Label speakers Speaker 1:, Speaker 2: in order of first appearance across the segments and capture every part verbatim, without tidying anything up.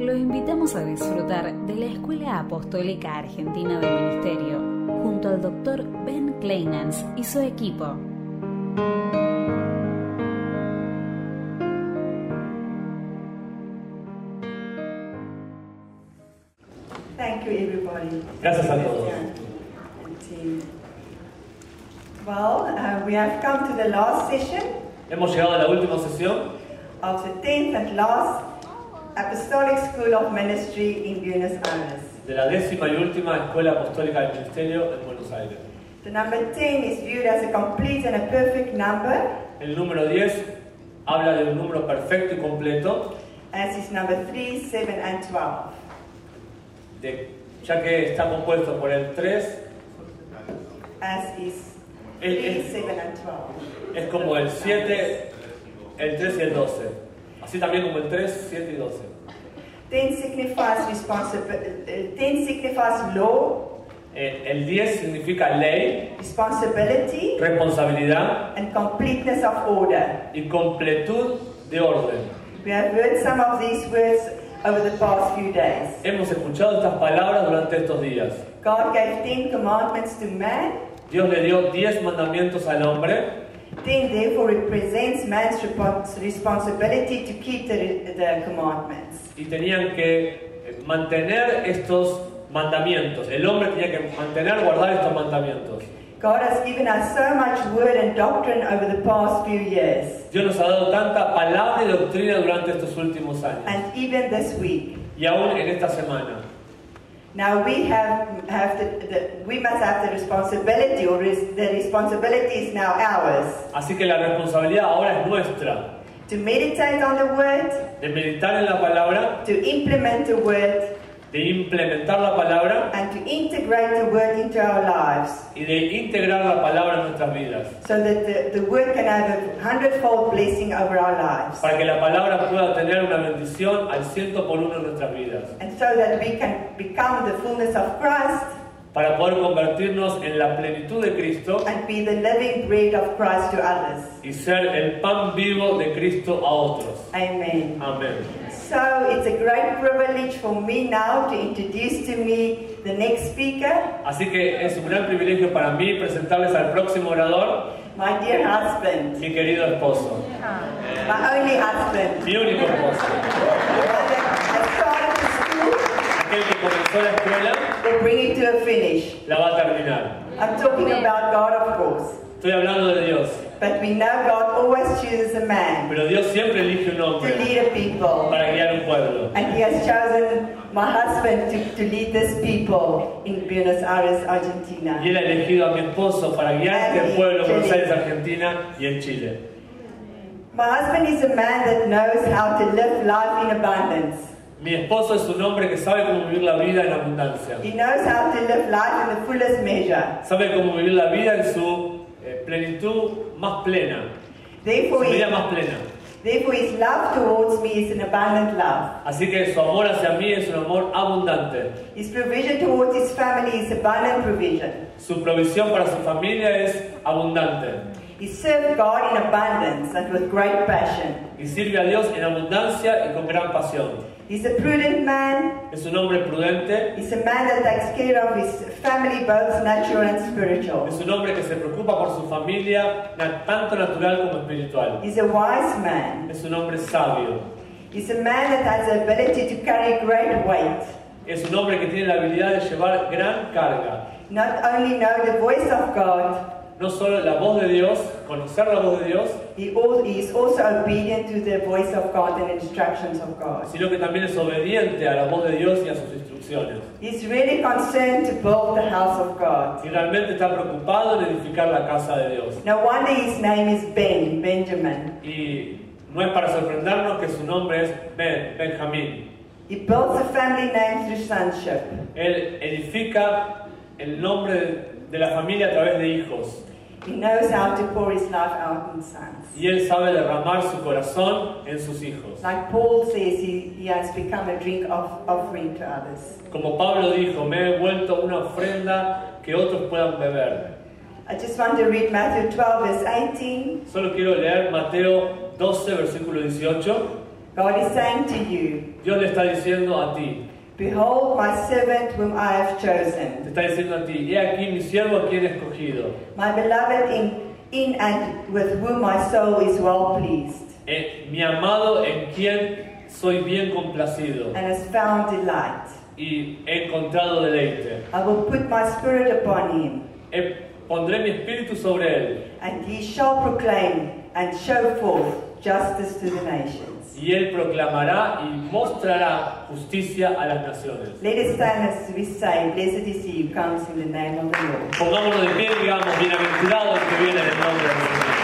Speaker 1: Lo invitamos a disfrutar de la Escuela Apostólica Argentina de Ministerio, junto al doctor Ben Kleinans y su equipo.
Speaker 2: Thank you, everybody.
Speaker 3: Gracias a todos.
Speaker 2: Well, uh, we have come to the last session
Speaker 3: Hemos llegado a la última sesión
Speaker 2: of the tenth and last Apostolic School of Ministry in Buenos Aires.
Speaker 3: de la décima y última Escuela Apostólica del Ministerio en Buenos Aires.
Speaker 2: The number ten is viewed as a complete and a perfect number,
Speaker 3: El número diez habla de un número perfecto y completo,
Speaker 2: as is number three, seven, and twelve.
Speaker 3: de, ya que está compuesto por el tres,
Speaker 2: As is
Speaker 3: el,
Speaker 2: three,
Speaker 3: el,
Speaker 2: seven, and twelve.
Speaker 3: es como el siete, el tres y el doce. Así también como el tres, siete y doce.
Speaker 2: ten signifies responsibility. ten signifies law,
Speaker 3: Eh, el diez significa ley,
Speaker 2: responsibility,
Speaker 3: responsabilidad
Speaker 2: and completeness of order.
Speaker 3: y completud de orden.
Speaker 2: We have heard some of these words over the past few days.
Speaker 3: Hemos escuchado estas palabras durante estos días.
Speaker 2: God gave ten commandments to man.
Speaker 3: Dios le dio diez mandamientos al hombre.
Speaker 2: Ten therefore represents man's repos- responsibility to keep the, the commandments.
Speaker 3: Y tenían que mantener estos mandamientos. El hombre tenía que mantener, guardar estos mandamientos.
Speaker 2: God has given us so much word and doctrine over the past few years,
Speaker 3: Dios nos ha dado tanta palabra y doctrina durante estos últimos años.
Speaker 2: and even this week.
Speaker 3: Y aún en esta semana.
Speaker 2: Now we have, have the, the, we must have the responsibility, or res, the responsibility is now ours,
Speaker 3: Así que la responsabilidad ahora es nuestra.
Speaker 2: to meditate on the word,
Speaker 3: De meditar en la palabra,
Speaker 2: to implement the word,
Speaker 3: de implementar la palabra
Speaker 2: and to integrate the word into our lives,
Speaker 3: y de integrar la palabra en nuestras vidas.
Speaker 2: so that the, the word can have a hundredfold blessing over our lives,
Speaker 3: Para que la palabra pueda tener una bendición al ciento por uno en nuestras vidas.
Speaker 2: and so that we can become the fullness of Christ
Speaker 3: Para poder convertirnos en la plenitud de Cristo
Speaker 2: and be the living bread of Christ to others.
Speaker 3: y ser el pan vivo de Cristo a otros.
Speaker 2: Amen.
Speaker 3: Amén.
Speaker 2: So it's a great privilege for me now to introduce to me the next speaker,
Speaker 3: Así que es un gran privilegio para mí presentarles al próximo orador,
Speaker 2: my dear husband,
Speaker 3: mi querido esposo,
Speaker 2: my only husband,
Speaker 3: mi único esposo,
Speaker 2: the one that started the school,
Speaker 3: aquel que comenzó la escuela,
Speaker 2: will bring it to a finish.
Speaker 3: la va a terminar.
Speaker 2: I'm talking about God, of course,
Speaker 3: Estoy hablando de Dios,
Speaker 2: but we know God always chooses a man
Speaker 3: pero Dios siempre elige un
Speaker 2: to
Speaker 3: hombre
Speaker 2: lead a people,
Speaker 3: para guiar un pueblo.
Speaker 2: and He has chosen my husband to, to lead this people in Buenos Aires, Argentina.
Speaker 3: Y Él ha elegido a mi esposo para guiar este pueblo en Buenos Aires, Argentina y en Chile.
Speaker 2: My husband is a man that knows how to live life in abundance.
Speaker 3: Mi esposo es un hombre que sabe cómo vivir la vida en abundancia.
Speaker 2: He knows how to live life in the fullest measure.
Speaker 3: Sabe cómo vivir la vida en su eh, plenitud más plena, su
Speaker 2: Therefore,
Speaker 3: vida
Speaker 2: he,
Speaker 3: más plena.
Speaker 2: therefore, his love towards me is an abundant love.
Speaker 3: Así que su amor hacia mí es un amor abundante.
Speaker 2: His provision towards his family is abundant provision.
Speaker 3: Su provisión para su familia es abundante.
Speaker 2: He served God in abundance and with great passion.
Speaker 3: Y sirve a Dios en abundancia y con gran pasión.
Speaker 2: He's a prudent man.
Speaker 3: Es un hombre prudente.
Speaker 2: He's a man that takes care of his family, both natural and spiritual.
Speaker 3: Es un hombre que se preocupa por su familia, na- tanto natural como espiritual.
Speaker 2: He's a wise man.
Speaker 3: Es un hombre sabio.
Speaker 2: He's a man that has the ability to carry great weight.
Speaker 3: Es un hombre que tiene la habilidad de llevar gran carga.
Speaker 2: Not only know the voice of God,
Speaker 3: No solo la voz de Dios, conocer la voz de Dios,
Speaker 2: he, al- he is also obedient to the voice of God and instructions of God.
Speaker 3: sino que también es obediente a la voz de Dios y a sus instrucciones.
Speaker 2: He's really concerned to build the house of God.
Speaker 3: Y realmente está preocupado en edificar la casa de Dios.
Speaker 2: No wonder his name is Ben, Benjamin.
Speaker 3: Y no es para sorprendernos que su nombre es Ben, Benjamín.
Speaker 2: He builds a family name through sonship.
Speaker 3: Él edifica el nombre de, de la familia a través de hijos.
Speaker 2: He knows how to pour his life out in sons.
Speaker 3: Y él sabe derramar su corazón en sus hijos.
Speaker 2: Like Paul says, he, he has become a drink of, offering to others.
Speaker 3: Como Pablo dijo, me he vuelto una ofrenda que otros puedan beber.
Speaker 2: I just want to read Matthew twelve, verse eighteen.
Speaker 3: Solo quiero leer Mateo doce, versículo dieciocho.
Speaker 2: God is saying to you,
Speaker 3: Dios le está diciendo a ti,
Speaker 2: behold my servant whom I have
Speaker 3: te
Speaker 2: chosen,
Speaker 3: está diciendo a ti, he aquí mi siervo a quien he escogido,
Speaker 2: my beloved in, in and with whom my soul is well pleased,
Speaker 3: eh, mi amado en quien soy bien complacido
Speaker 2: and has found delight.
Speaker 3: y he encontrado deleite.
Speaker 2: I will put my spirit upon him,
Speaker 3: Eh, pondré mi espíritu sobre él
Speaker 2: and he shall proclaim and show forth justice to the nations.
Speaker 3: y él proclamará y mostrará justicia a las naciones.
Speaker 2: Let us stand as we say, blessed is he who comes in the name of the Lord.
Speaker 3: Pongámonos de pie y digamos, bienaventurado el que viene en el nombre del Señor.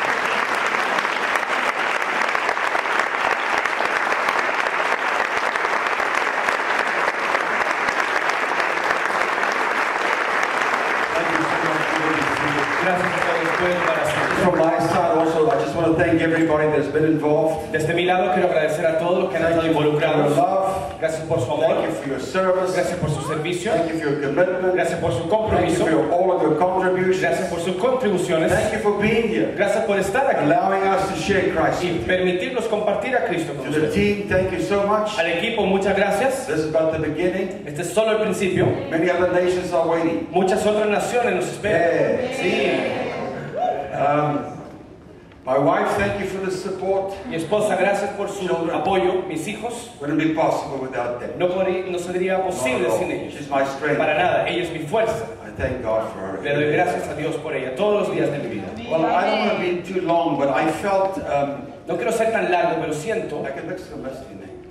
Speaker 3: Gracias por todo el pueblo para siempre.
Speaker 4: From my side also, I just want to thank everybody that's been involved.
Speaker 5: Desde mi lado quiero agradecer a todos los que han estado
Speaker 4: Thank you for your
Speaker 5: involucrados.
Speaker 4: love.
Speaker 5: Gracias por su
Speaker 4: Thank
Speaker 5: amor,
Speaker 4: you for your service.
Speaker 5: gracias por su servicio,
Speaker 4: Thank you for your commitment.
Speaker 5: gracias por su
Speaker 4: Thank you
Speaker 5: compromiso,
Speaker 4: for your, all of your contributions.
Speaker 5: gracias por sus contribuciones,
Speaker 4: Thank you for being here,
Speaker 5: gracias por estar aquí
Speaker 4: allowing us to share Christ.
Speaker 5: y permitirnos compartir a Cristo con
Speaker 4: To the
Speaker 5: ustedes.
Speaker 4: team, thank you so much.
Speaker 5: Al equipo, muchas gracias.
Speaker 4: This is about the beginning.
Speaker 5: Este es solo el principio.
Speaker 4: Many other nations are waiting.
Speaker 5: Muchas otras naciones nos esperan.
Speaker 4: Yeah.
Speaker 5: Sí.
Speaker 4: Um, my wife, thank you for the support.
Speaker 5: Mi esposa, gracias por su apoyo. Mis hijos,
Speaker 4: Wouldn't be possible without them.
Speaker 5: no, podría, no sería
Speaker 4: Not
Speaker 5: posible
Speaker 4: at all.
Speaker 5: sin ellos.
Speaker 4: She's my strength.
Speaker 5: Para nada, ella es mi fuerza.
Speaker 4: I thank God for
Speaker 5: Le doy
Speaker 4: her.
Speaker 5: gracias a Dios por ella todos los días de mi vida.
Speaker 4: Well, I don't want to be too long, but I felt um,
Speaker 5: No quiero ser tan largo, pero siento
Speaker 4: I can mix the message in there.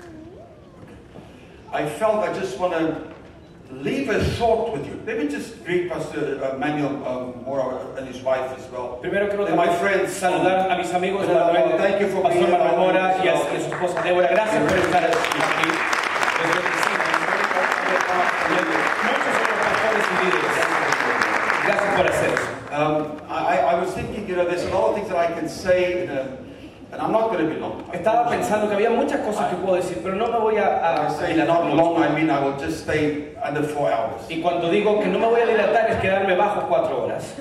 Speaker 4: I felt I just want to leave a thought with you. Let me just greet Pastor uh, Manuel um, Mora and his wife as well.
Speaker 5: Primero quiero
Speaker 4: And my
Speaker 5: también
Speaker 4: friends,
Speaker 5: saludar a mis amigos de
Speaker 4: Well,
Speaker 5: Manuel,
Speaker 4: thank you for
Speaker 5: Pastor
Speaker 4: being
Speaker 5: Manuel
Speaker 4: here.
Speaker 5: Mora y a, y a su esposa Débora. Gracias por estar aquí. Desde el principio. Muchos otros pastores y líderes. Gracias por hacer eso.
Speaker 4: Um, I, I was thinking, you know, there's a lot of things that I can say, in a, and I'm not going to be long.
Speaker 5: Estaba pensando que había muchas cosas que puedo decir, pero no me voy a,
Speaker 4: I
Speaker 5: a
Speaker 4: say
Speaker 5: dilatar
Speaker 4: not long,
Speaker 5: mucho.
Speaker 4: I mean I will just stay under four hours.
Speaker 5: Y cuando digo que no me voy a dilatar es quedarme bajo cuatro horas.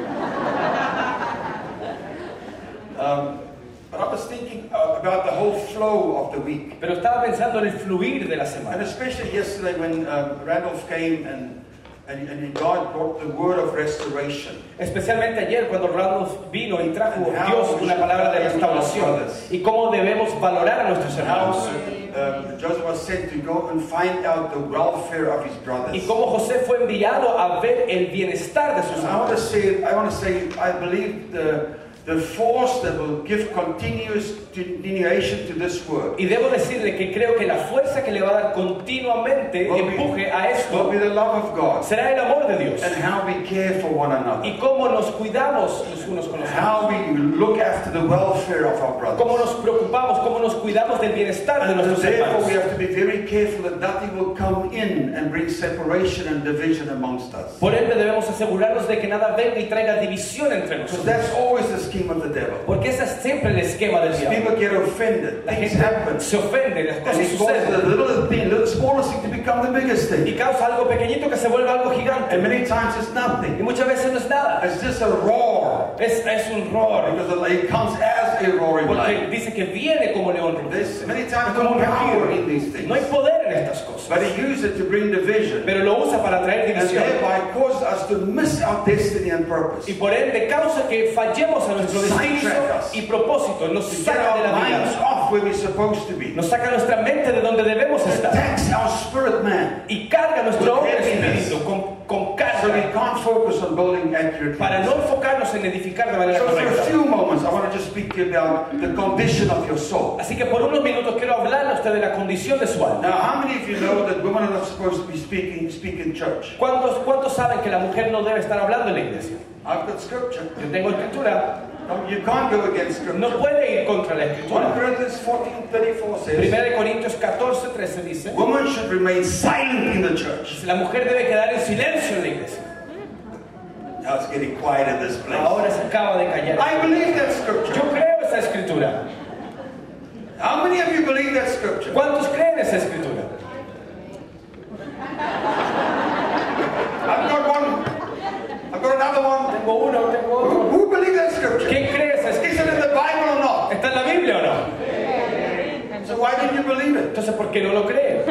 Speaker 4: Um, but I was thinking uh, about the whole flow of the week.
Speaker 5: Pero estaba pensando en el fluir de la
Speaker 4: And
Speaker 5: semana.
Speaker 4: especially yesterday when um, Randolph came and, and, and God brought the word of restoration.
Speaker 5: Especialmente ayer cuando Randolph vino y trajo
Speaker 4: And how
Speaker 5: Dios
Speaker 4: we
Speaker 5: una
Speaker 4: should
Speaker 5: palabra de
Speaker 4: value our
Speaker 5: restauración
Speaker 4: brothers.
Speaker 5: y cómo debemos valorar a nuestros
Speaker 4: And how
Speaker 5: hermanos.
Speaker 4: um, Joseph was sent to go and find out the welfare of his brothers.
Speaker 5: Y cómo José fue enviado a ver el bienestar de sus
Speaker 4: And I want to
Speaker 5: hermanos.
Speaker 4: say, I want to say, I believe the the force that will give continuous continuation to this work
Speaker 5: Y debo decirle que creo que la fuerza que le va a dar continuamente
Speaker 4: will be,
Speaker 5: empuje a
Speaker 4: will
Speaker 5: esto
Speaker 4: be the love of God
Speaker 5: será el amor de Dios.
Speaker 4: and how we care for one another,
Speaker 5: Y cómo nos cuidamos los unos con los otros.
Speaker 4: how we look after the welfare of our
Speaker 5: Cómo
Speaker 4: brothers.
Speaker 5: nos preocupamos, cómo nos cuidamos del bienestar de
Speaker 4: And
Speaker 5: nuestros
Speaker 4: therefore
Speaker 5: hermanos.
Speaker 4: we have to be very careful that nothing will come in and bring separation and division amongst us.
Speaker 5: Por ende debemos asegurarnos de que nada venga y traiga división entre
Speaker 4: Because
Speaker 5: nosotros.
Speaker 4: that's always the scheme of the devil.
Speaker 5: Porque ese es siempre el esquema del diablo.
Speaker 4: People get offended,
Speaker 5: La
Speaker 4: things
Speaker 5: gente
Speaker 4: happen,
Speaker 5: se ofende, las
Speaker 4: and
Speaker 5: cosas
Speaker 4: it causes the
Speaker 5: suceden
Speaker 4: little thing, little smallest thing to become the biggest
Speaker 5: y
Speaker 4: thing.
Speaker 5: causa algo pequeñito que se vuelve algo
Speaker 4: And
Speaker 5: gigante.
Speaker 4: many times it's
Speaker 5: Y
Speaker 4: nothing.
Speaker 5: muchas veces no es nada.
Speaker 4: It's just a roar.
Speaker 5: Es, es un roar.
Speaker 4: Because it comes as a roaring
Speaker 5: Porque
Speaker 4: lion.
Speaker 5: dice que viene como león
Speaker 4: There's
Speaker 5: rugiente.
Speaker 4: many times
Speaker 5: Es como
Speaker 4: no
Speaker 5: un
Speaker 4: power
Speaker 5: rugido.
Speaker 4: in these things.
Speaker 5: No hay poder en estas cosas.
Speaker 4: But he used it to bring division.
Speaker 5: Pero lo usa para traer
Speaker 4: And
Speaker 5: división.
Speaker 4: thereby cause us to miss our destiny and purpose.
Speaker 5: Y por ende causa que fallemos a nuestro destino y propósito. Nos
Speaker 4: To get
Speaker 5: saca de
Speaker 4: our
Speaker 5: la
Speaker 4: minds
Speaker 5: vida.
Speaker 4: off where we're supposed to be.
Speaker 5: Nos saca nuestra mente de donde debemos estar.
Speaker 4: Attacks our spirit man.
Speaker 5: Y carga nuestro hombre
Speaker 4: With heaviness.
Speaker 5: espíritu con, con
Speaker 4: So we
Speaker 5: carga.
Speaker 4: can't focus on building accurately.
Speaker 5: Para no enfocarnos en edificar de manera
Speaker 4: So for a
Speaker 5: correcta.
Speaker 4: few moments, I want to just speak to you about the condition of your soul.
Speaker 5: Así que por unos minutos quiero hablarle a usted de la condición de su alma.
Speaker 4: Now, how many of you know that women are not supposed to be speaking, speak in church?
Speaker 5: ¿Cuántos, ¿Cuántos saben que la mujer no debe estar hablando en la iglesia?
Speaker 4: I've got scripture.
Speaker 5: Yo tengo escritura.
Speaker 4: No, you can't go against scripture.
Speaker 5: No puede ir contra la
Speaker 4: First
Speaker 5: escritura.
Speaker 4: Corinthians fourteen thirty-four says,
Speaker 5: Primera de Corintios catorce, trece dice,
Speaker 4: women should remain silent in the church.
Speaker 5: la mujer debe quedar en silencio en la iglesia.
Speaker 4: Now it's getting quiet in this place.
Speaker 5: Ahora se acaba de callar.
Speaker 4: I believe that scripture.
Speaker 5: Yo creo esa escritura.
Speaker 4: How many of you believe that scripture?
Speaker 5: ¿Cuántos creen esa escritura?
Speaker 4: I've got one. I've got another one.
Speaker 5: Tengo uno, tengo
Speaker 4: Who,
Speaker 5: otro.
Speaker 4: who believes that scripture?
Speaker 5: ¿Quién cree esa
Speaker 4: Is it
Speaker 5: escritura?
Speaker 4: in the Bible or not?
Speaker 5: ¿Está en la Biblia o no?
Speaker 4: So why didn't you believe it?
Speaker 5: Entonces, ¿por qué no lo creen?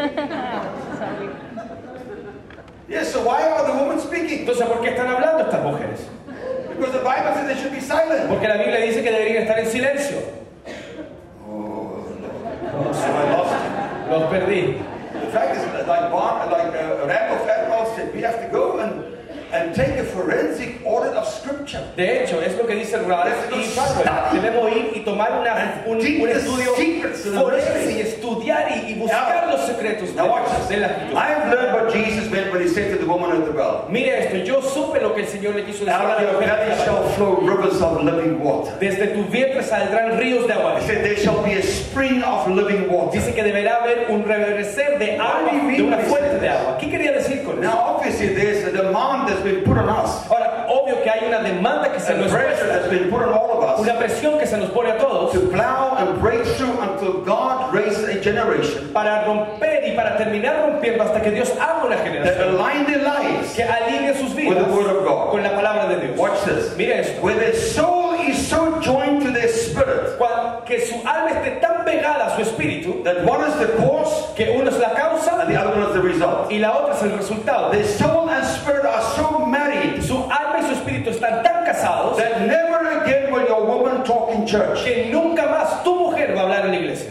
Speaker 4: Yes, so why are the women speaking?
Speaker 5: Entonces, ¿por qué están hablando estas mujeres?
Speaker 4: Because the Bible says they should be silent.
Speaker 5: Porque la Biblia dice que deberían estar en silencio.
Speaker 4: Oh, no. So I lost it.
Speaker 5: Los perdí.
Speaker 4: The fact is, like, Bar, like uh, Randolph Admiral said, we have to go and, and take a forensic audit of Scripture.
Speaker 5: De hecho, es lo que dice Ralph y Farwell. Debemos ir y tomar una, un, un estudio forense y estudiar y, y buscar los secretos
Speaker 4: Now watch
Speaker 5: de,
Speaker 4: this.
Speaker 5: de la escritura.
Speaker 4: I have learned what Jesus meant when he said to the woman at the well.
Speaker 5: Mire esto, yo supe lo que el Señor le quiso decir
Speaker 4: Out
Speaker 5: a
Speaker 4: of
Speaker 5: la
Speaker 4: your
Speaker 5: mujer.
Speaker 4: belly shall flow rivers of living water.
Speaker 5: Desde tu vientre saldrán ríos de agua.
Speaker 4: He said there shall be a spring of living water.
Speaker 5: Dice que deberá haber un reverdecer de agua, de una fuente de agua. ¿Qué quería decir con eso?
Speaker 4: Now obviously there's a demand that's been put on us.
Speaker 5: Ahora, obvio que hay una demanda que se
Speaker 4: A
Speaker 5: nos
Speaker 4: pressure that's
Speaker 5: pone,
Speaker 4: been put on all of us
Speaker 5: una presión que se nos pone a todos
Speaker 4: to plow and break through until God raises a generation
Speaker 5: para romper y para terminar rompiendo hasta que Dios haga una
Speaker 4: that
Speaker 5: generación
Speaker 4: align their lives
Speaker 5: que alinee sus
Speaker 4: with
Speaker 5: vidas
Speaker 4: the word of God.
Speaker 5: con la palabra de Dios.
Speaker 4: Watch this.
Speaker 5: Mire esto.
Speaker 4: Where their soul is so joined to their spirit
Speaker 5: Cual- que su alma esté tan pegada a su espíritu
Speaker 4: that one is the cause
Speaker 5: que uno es la causa
Speaker 4: and the other one is the result.
Speaker 5: y la otra es el resultado.
Speaker 4: Their soul and spirit are so married
Speaker 5: Su alma y su espíritu están tan casados
Speaker 4: that never again will your woman talk in church.
Speaker 5: que nunca más tu mujer va a hablar en la iglesia.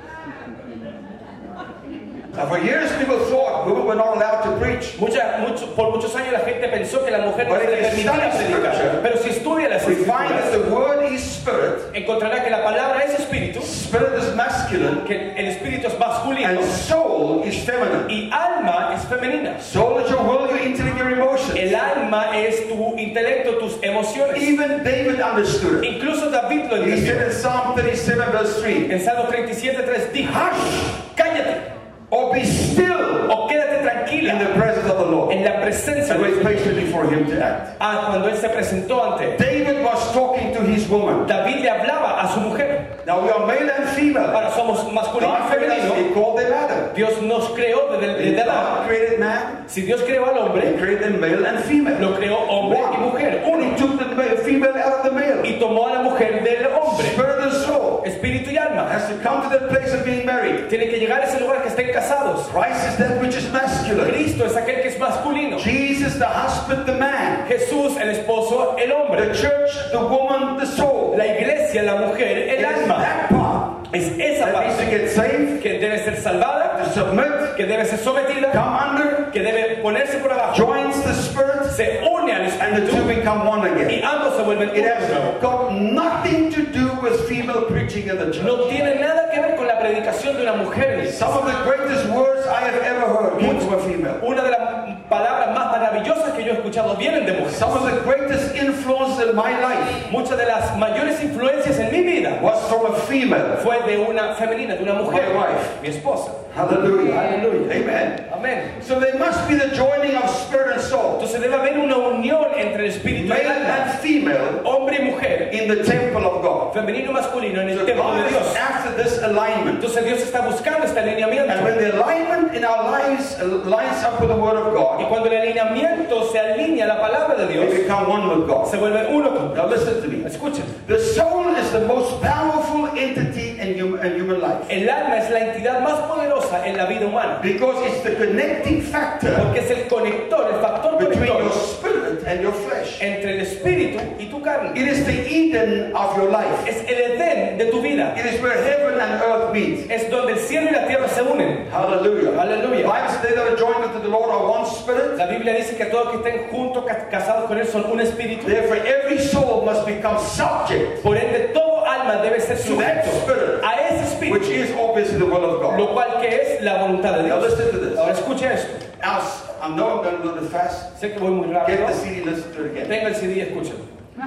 Speaker 4: Now for years people thought women were not allowed to preach.
Speaker 5: Mucha- mucho- por muchos años la gente pensó que la mujer no
Speaker 4: But
Speaker 5: se le
Speaker 4: if you
Speaker 5: permitía
Speaker 4: study
Speaker 5: predicar.
Speaker 4: scripture,
Speaker 5: Pero si estudia las
Speaker 4: We find that
Speaker 5: escrituras,
Speaker 4: the word is spirit,
Speaker 5: encontrará que la palabra es espíritu,
Speaker 4: spirit is masculine,
Speaker 5: que el espíritu es masculino
Speaker 4: and soul is feminine.
Speaker 5: y alma es femenina.
Speaker 4: Soul is your will, your intellect, your emotions.
Speaker 5: El alma es tu intelecto, tus emociones.
Speaker 4: Even David understood it.
Speaker 5: Incluso David lo
Speaker 4: He
Speaker 5: entendió.
Speaker 4: said in Psalm thirty-seven verse three,
Speaker 5: En Salmo treinta y siete tres dijo:
Speaker 4: hush
Speaker 5: cállate
Speaker 4: or be still
Speaker 5: o quédate
Speaker 4: in
Speaker 5: tranquila
Speaker 4: the presence of the Lord.
Speaker 5: en la presencia
Speaker 4: And
Speaker 5: de
Speaker 4: wait
Speaker 5: Dios.
Speaker 4: patiently for him to act.
Speaker 5: Ah, cuando él se presentó ante él,
Speaker 4: David was talking to his woman.
Speaker 5: David le hablaba a su mujer.
Speaker 4: Now we are male and female.
Speaker 5: Ahora somos masculino y
Speaker 4: God created us,
Speaker 5: femenino.
Speaker 4: he called them Adam.
Speaker 5: Dios nos creó desde,
Speaker 4: When
Speaker 5: desde
Speaker 4: God
Speaker 5: Adán.
Speaker 4: created man,
Speaker 5: Si Dios creó al
Speaker 4: he
Speaker 5: hombre,
Speaker 4: created them male and female.
Speaker 5: lo creó hombre y mujer.
Speaker 4: And he took the male, female out of the male.
Speaker 5: Y tomó a la mujer del hombre.
Speaker 4: Spirit and soul
Speaker 5: Espíritu y alma.
Speaker 4: has to come to that place of being married.
Speaker 5: Tienen que llegar a ese lugar que estén casados.
Speaker 4: Christ is that which is masculine.
Speaker 5: Cristo es aquel que es masculino.
Speaker 4: Jesus, the husband, the man.
Speaker 5: Jesús, el esposo, el hombre.
Speaker 4: The church, the woman, the soul.
Speaker 5: La iglesia, la mujer, el
Speaker 4: It is
Speaker 5: alma.
Speaker 4: that part
Speaker 5: Es esa
Speaker 4: that needs to
Speaker 5: parte
Speaker 4: get saved,
Speaker 5: que debe ser salvada,
Speaker 4: to submit,
Speaker 5: que debe ser sometida,
Speaker 4: come under,
Speaker 5: que debe ponerse por abajo.
Speaker 4: joins the spirit,
Speaker 5: Se une al
Speaker 4: and the two
Speaker 5: espíritu
Speaker 4: become one
Speaker 5: y
Speaker 4: again.
Speaker 5: ambos se vuelven
Speaker 4: It
Speaker 5: uno.
Speaker 4: has got nothing to do with female preaching in the church.
Speaker 5: No tiene nada que ver con la predicación de una mujer.
Speaker 4: Some of the greatest words I have ever heard came from a female.
Speaker 5: Una de las palabras más maravillosas que yo he escuchado vienen de mujeres.
Speaker 4: Some of the greatest influence in my life
Speaker 5: Muchas de las mayores influencias en mi vida
Speaker 4: was from a female.
Speaker 5: fue de una femenina, de una mujer,
Speaker 4: My wife.
Speaker 5: mi esposa.
Speaker 4: Hallelujah.
Speaker 5: Hallelujah.
Speaker 4: Amen.
Speaker 5: Amén.
Speaker 4: So there must be the joining of spirit and soul,
Speaker 5: Entonces debe haber una unión entre el espíritu y
Speaker 4: male
Speaker 5: el alma,
Speaker 4: and female,
Speaker 5: hombre y mujer,
Speaker 4: in the temple of God.
Speaker 5: femenino y masculino en el
Speaker 4: So
Speaker 5: templo
Speaker 4: God
Speaker 5: de
Speaker 4: is
Speaker 5: Dios.
Speaker 4: after this alignment.
Speaker 5: Entonces Dios está buscando este
Speaker 4: And
Speaker 5: alineamiento.
Speaker 4: when the alignment in our lives lines up with the Word of
Speaker 5: Y
Speaker 4: God,
Speaker 5: cuando el alineamiento se alinea a la palabra de
Speaker 4: we
Speaker 5: Dios,
Speaker 4: become one with God.
Speaker 5: se vuelve uno con
Speaker 4: Now
Speaker 5: Dios.
Speaker 4: listen to me.
Speaker 5: Escuchen,
Speaker 4: The soul is the most powerful entity in human, in human life
Speaker 5: el alma es la entidad más poderosa en la vida humana,
Speaker 4: because it's the connecting factor
Speaker 5: porque es el conector, el factor
Speaker 4: between your
Speaker 5: conector
Speaker 4: spirit and your flesh.
Speaker 5: entre el espíritu y tu carne.
Speaker 4: It is the Eden of your life.
Speaker 5: Es el Edén de tu vida.
Speaker 4: It is where heaven and earth meet.
Speaker 5: Es donde el cielo y la tierra se unen.
Speaker 4: Hallelujah.
Speaker 5: Hallelujah.
Speaker 4: The Bible says they that are joined unto the Lord are one spirit.
Speaker 5: La Biblia dice que todos que estén juntos, ca- casados con Él, son un espíritu.
Speaker 4: Therefore, every soul must become subject,
Speaker 5: Por ende, todo alma debe ser
Speaker 4: To that
Speaker 5: sujeto
Speaker 4: spirit,
Speaker 5: a ese
Speaker 4: which
Speaker 5: espíritu,
Speaker 4: is obviously the will of God.
Speaker 5: lo cual que es la voluntad de
Speaker 4: Now
Speaker 5: Dios.
Speaker 4: listen to this.
Speaker 5: Ahora escucha esto.
Speaker 4: Now, I know I'm going a little bit fast.
Speaker 5: Sé que voy muy
Speaker 4: Get
Speaker 5: rápido.
Speaker 4: the C D, listen to it again.
Speaker 5: Tenga el C D y escúchalo.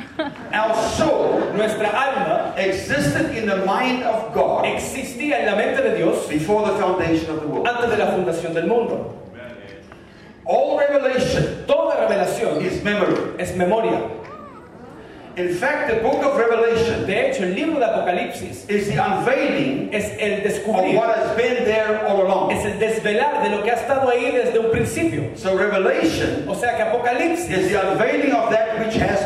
Speaker 4: Our soul
Speaker 5: Nuestra alma
Speaker 4: existed in the mind of God
Speaker 5: existía en la mente de Dios
Speaker 4: before the foundation of the world.
Speaker 5: antes de la fundación del mundo.
Speaker 4: All revelation
Speaker 5: Toda revelación
Speaker 4: is memory.
Speaker 5: es memoria.
Speaker 4: In fact, the book of Revelation
Speaker 5: De hecho, el libro de Apocalipsis
Speaker 4: is the unveiling
Speaker 5: es el
Speaker 4: of
Speaker 5: descubrir,
Speaker 4: what has been there all along.
Speaker 5: es el desvelar de lo que ha estado ahí desde un principio.
Speaker 4: So Revelation
Speaker 5: O sea que Apocalipsis
Speaker 4: is the unveiling of that which has always